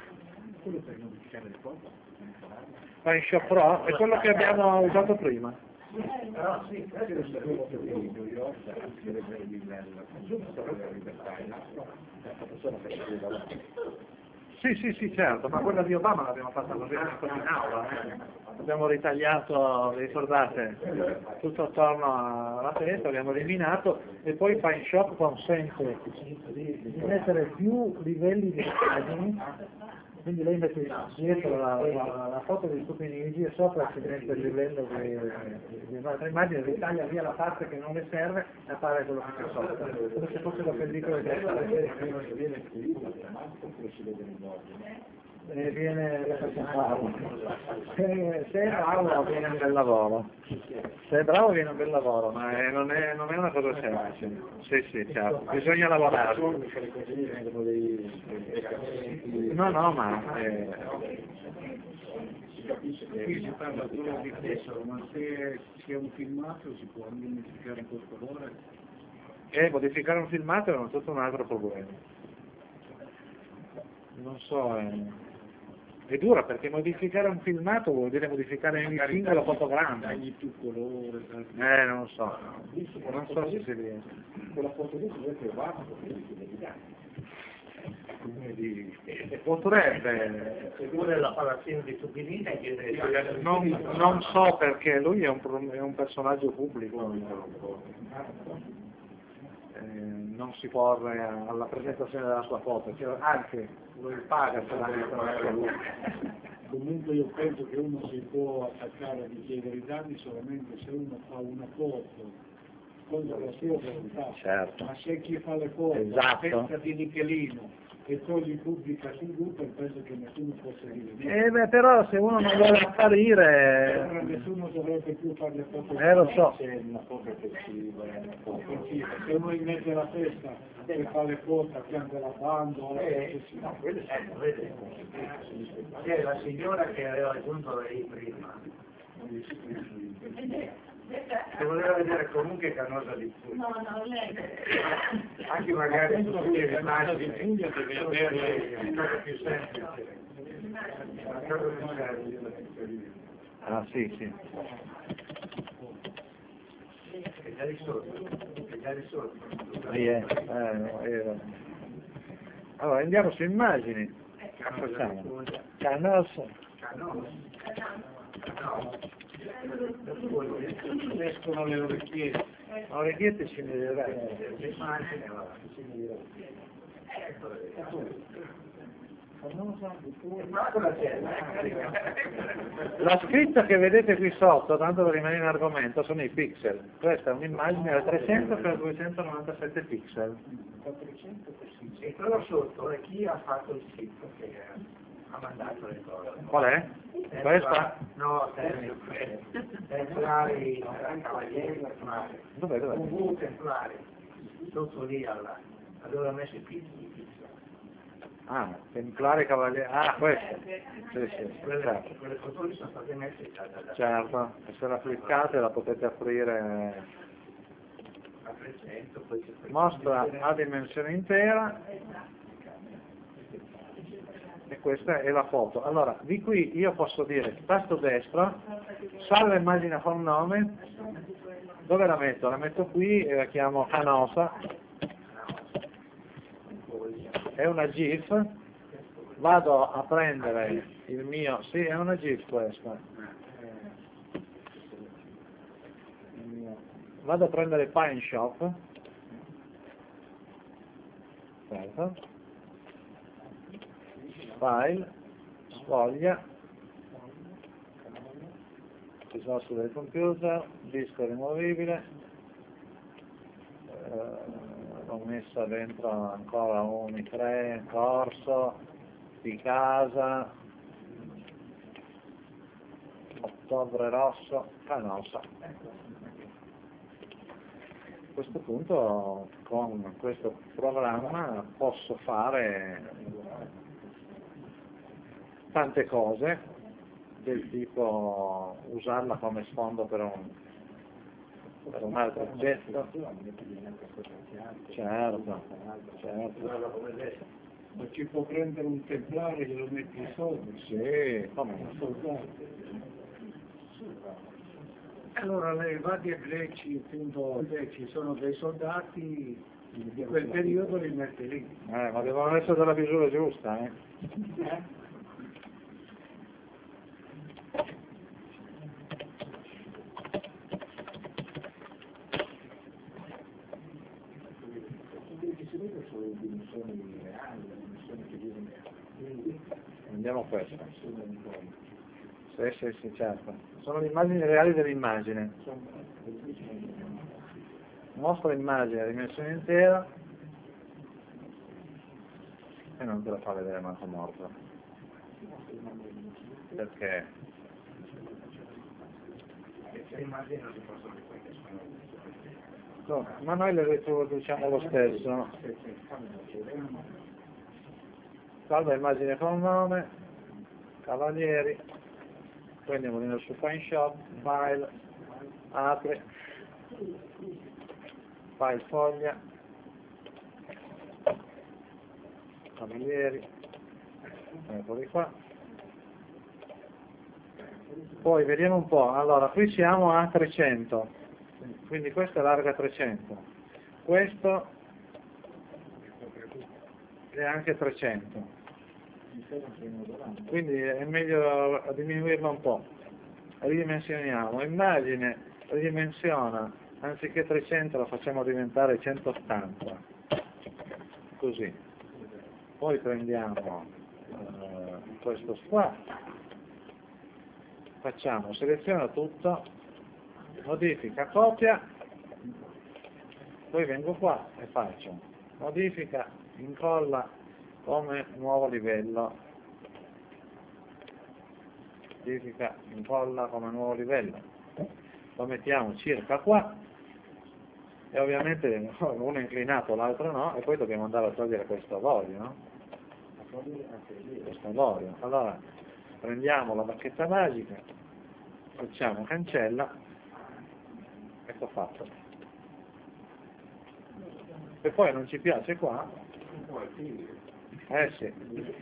Fine Shop Pro è quello che abbiamo usato prima. Sì, sì, sì, certo, ma quella di Obama l'abbiamo fatta così in aula. eh. Abbiamo ritagliato, vi ricordate, tutto attorno alla testa, abbiamo eliminato e poi Fine Shop consente di, di mettere più livelli di immagini, quindi lei mette dietro la, la, la foto di Stupinigi e sopra si mette il livello di, di un'altra immagine, ritaglia via la parte che non le serve e appare quello che c'è sopra, come se fosse la pellicola di e viene se, se è bravo viene un bel lavoro, se è bravo viene un bel lavoro, ma è, non, è, non è una cosa semplice. Sì, sì, certo, bisogna lavorare. No, no, ma eh, Qui si parla solo di questo, ma se si è un filmato si può anche modificare in questo colore. e modificare un filmato è tutto un altro problema. Non so, è, è dura perché modificare un filmato vuol dire modificare ogni singolo fotogramma. Tagli più colore. Eh, non so, non so se si riesce. Quella foto lì si vede Potrebbe, Pure la palazzina di Tupinini chiede non, non so perché lui è un, pro- è un personaggio pubblico, eh, non si porre a- alla presentazione della sua foto, cioè, anzi lui paga per la sua. Comunque io penso che uno si può attaccare a richiedere i dati solamente se uno fa una foto con la sua volontà. Certo. Ma se chi fa le foto Esatto. pensa di Nichelino e poi li pubblica sul gruppo, penso che nessuno possa dire niente. Eh, beh, però se uno non vuole apparire, Allora nessuno dovrebbe più fare le foto. eh lo so, Se una foto offensiva, offensiva. Se uno in mezzo alla festa e fa le foto a fianco alla banda, eh, sì. no, quello è, vede. C'è la signora che aveva aggiunto lei prima, che voleva vedere comunque Canosa di Puglia. No, no, lei. Anche magari Penso tutte che le Canosa di immagini, Puglia deve avere una cosa più semplice. Una cosa più semplice. ah sì, sì. È già di sotto, è già di sotto. Sì, eh, eh, eh. Allora andiamo su immagini, facciamo, Canos, Canosa. escono le orecchiette. Le orecchiette ci migliorerai. L'immagine, va, ci migliora. La scritta che vedete qui sotto, tanto per rimanere in argomento, sono i pixel. Questa è un'immagine da trecento per duecentonovantasette pixel. E quello sotto è chi ha fatto il sito che ha mandato le cose. Qual è? Questa? No, templari, cavalieri, templari. Dov'è? Dov'è? Un templari, sotto lì alla, dove ho messo i pixel. Ah, templare cavaliere. Ah, questo. Sì, sì, Quelle, certo. quelle foto lì sono state messe da, da, da Certo, e se la cliccate la potete aprire. a trecento, poi c'è quel- Mostra a dimensione intera e questa è la foto. Allora, di qui io posso dire tasto destro, salva immagine con nome, dove la metto? La metto qui e la chiamo Canosa, è una GIF, vado a prendere il mio, sì è una GIF questa, vado a prendere Pine Shop, certo. File, sfoglia, risorse del computer, disco rimovibile, eh, l'ho messa dentro ancora un i tre, corso, di casa, ottobre rosso, Canosa. A questo punto con questo programma posso fare tante cose del tipo usarla come sfondo per un, per un altro oggetto. Certo, certo. Ma ci può prendere un templare e glielo metti sopra. Sì, come no. Soldato. Allora le varie greci, appunto, ci sono dei soldati di quel periodo li metti lì. Eh, ma devono essere della misura giusta, eh? Eh? Andiamo a questo. Sì, sì, sì, certo. Sono le immagini reali dell'immagine. Mostra l'immagine a dimensione intera e non te la fa vedere manco morto. Perché? No, ma noi le riproduciamo lo stesso. Salva immagine con nome, Cavalieri, poi andiamo dentro su Fine Shop, File, apri, File foglia, Cavalieri, eccoli qua. Poi vediamo un po', allora qui siamo a trecento, quindi questo è larga trecento, questo è anche trecento. Quindi è meglio diminuirlo un po'. Ridimensioniamo, immagine ridimensiona, anziché trecento la facciamo diventare centottanta, così. Poi prendiamo eh, questo qua, facciamo, seleziono tutto, modifica, copia, poi vengo qua e faccio modifica, incolla come nuovo livello, modifica, incolla come nuovo livello, lo mettiamo circa qua e ovviamente uno è inclinato, l'altro no, e poi dobbiamo andare a togliere questo avorio, no? Questo avorio. Allora prendiamo la bacchetta magica, facciamo cancella, ecco fatto. E poi non ci piace qua, eh sì.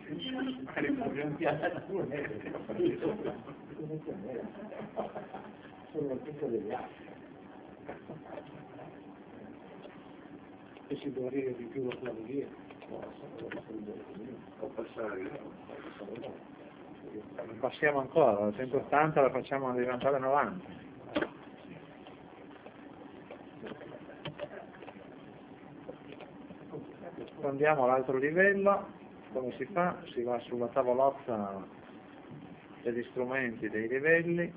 E si può dire di più la cavaliere. Può passare. passiamo ancora, la centottanta la facciamo diventare novanta. Andiamo all'altro livello, come si fa? Si va sulla tavolozza degli strumenti dei livelli,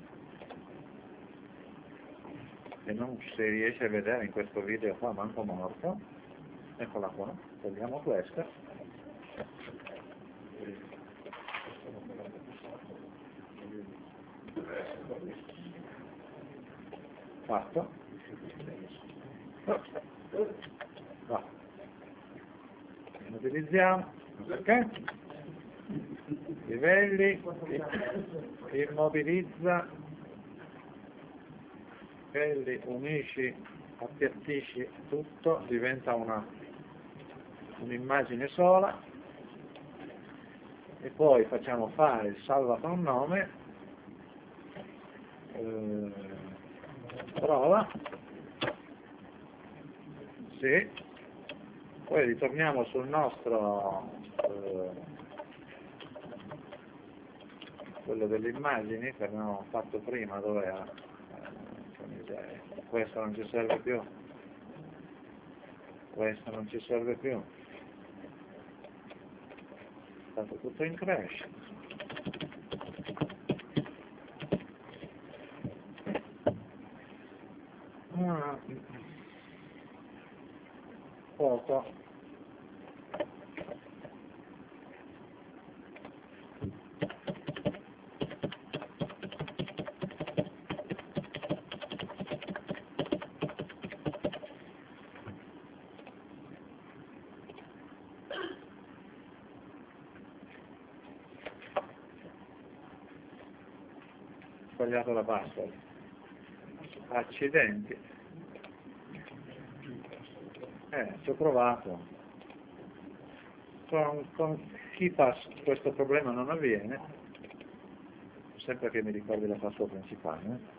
e non si riesce a vedere in questo video qua, manco morto. Eccola qua, togliamo questa. Fatto. Va. Utilizziamo, ok? Livelli, immobilizza, livelli, unisci, appiattisci tutto, diventa una un'immagine sola, e poi facciamo fare il salva con nome, eh, prova, sì, poi ritorniamo sul nostro eh, quello delle immagini che abbiamo fatto prima, dove era eh, questo non ci serve più, questo non ci serve più, è stato tutto in crash. Ah, poco. Sbagliato la password. Accidenti. Eh, ci ho provato. Con, con chi passa questo problema non avviene, sempre che mi ricordi la password principale. Eh?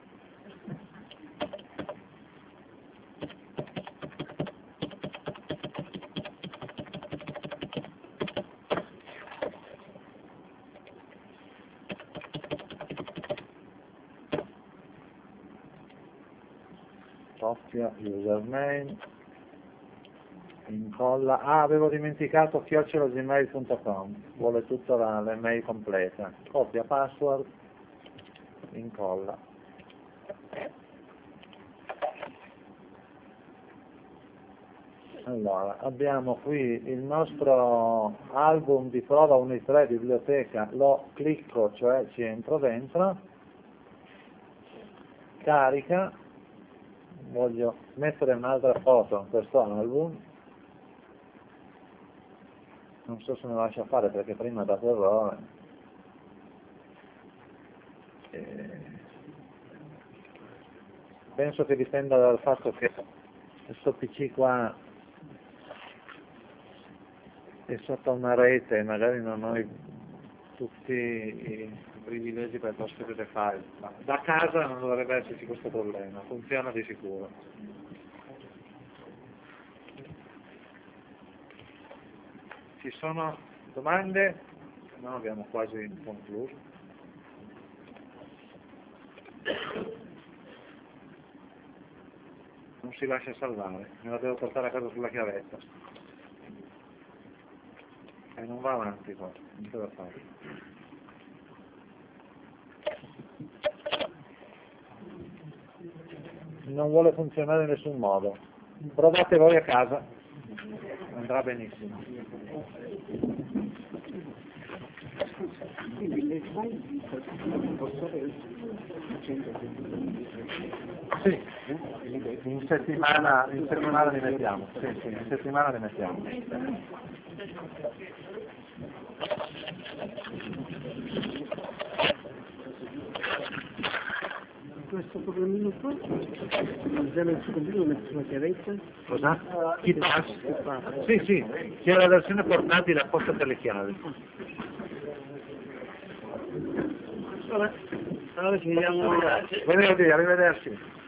Software, username, incolla, ah avevo dimenticato chiocciola gmail punto com, vuole tutta la, l'email completa, copia password, incolla. Allora, abbiamo qui il nostro album di prova unitre biblioteca, lo clicco, cioè ci entro dentro, carica, voglio mettere un'altra foto in questo album, non so se me lo lascia fare perché prima ha dato errore. E penso che dipenda dal fatto che questo P C qua è sotto una rete e magari non ho i, tutti i privilegi per trasferire file, ma da casa non dovrebbe esserci questo problema, funziona di sicuro. Ci sono domande? No, abbiamo quasi concluso. Non si lascia salvare, me la devo portare a casa sulla chiavetta. E non va avanti qua, non c'è da fare. Non vuole funzionare in nessun modo. Provate voi a casa, andrà benissimo. Sì, in settimana, in settimana li mettiamo, sì, sì, in settimana li mettiamo. Questo programmino qua, usare il suo computer, mette sulla chiavetta. Cosa? KeePass? Sì, sì, c'è la versione portatile apposta per le chiavi. Vabbè, allora ci vediamo. Venerdì, arrivederci.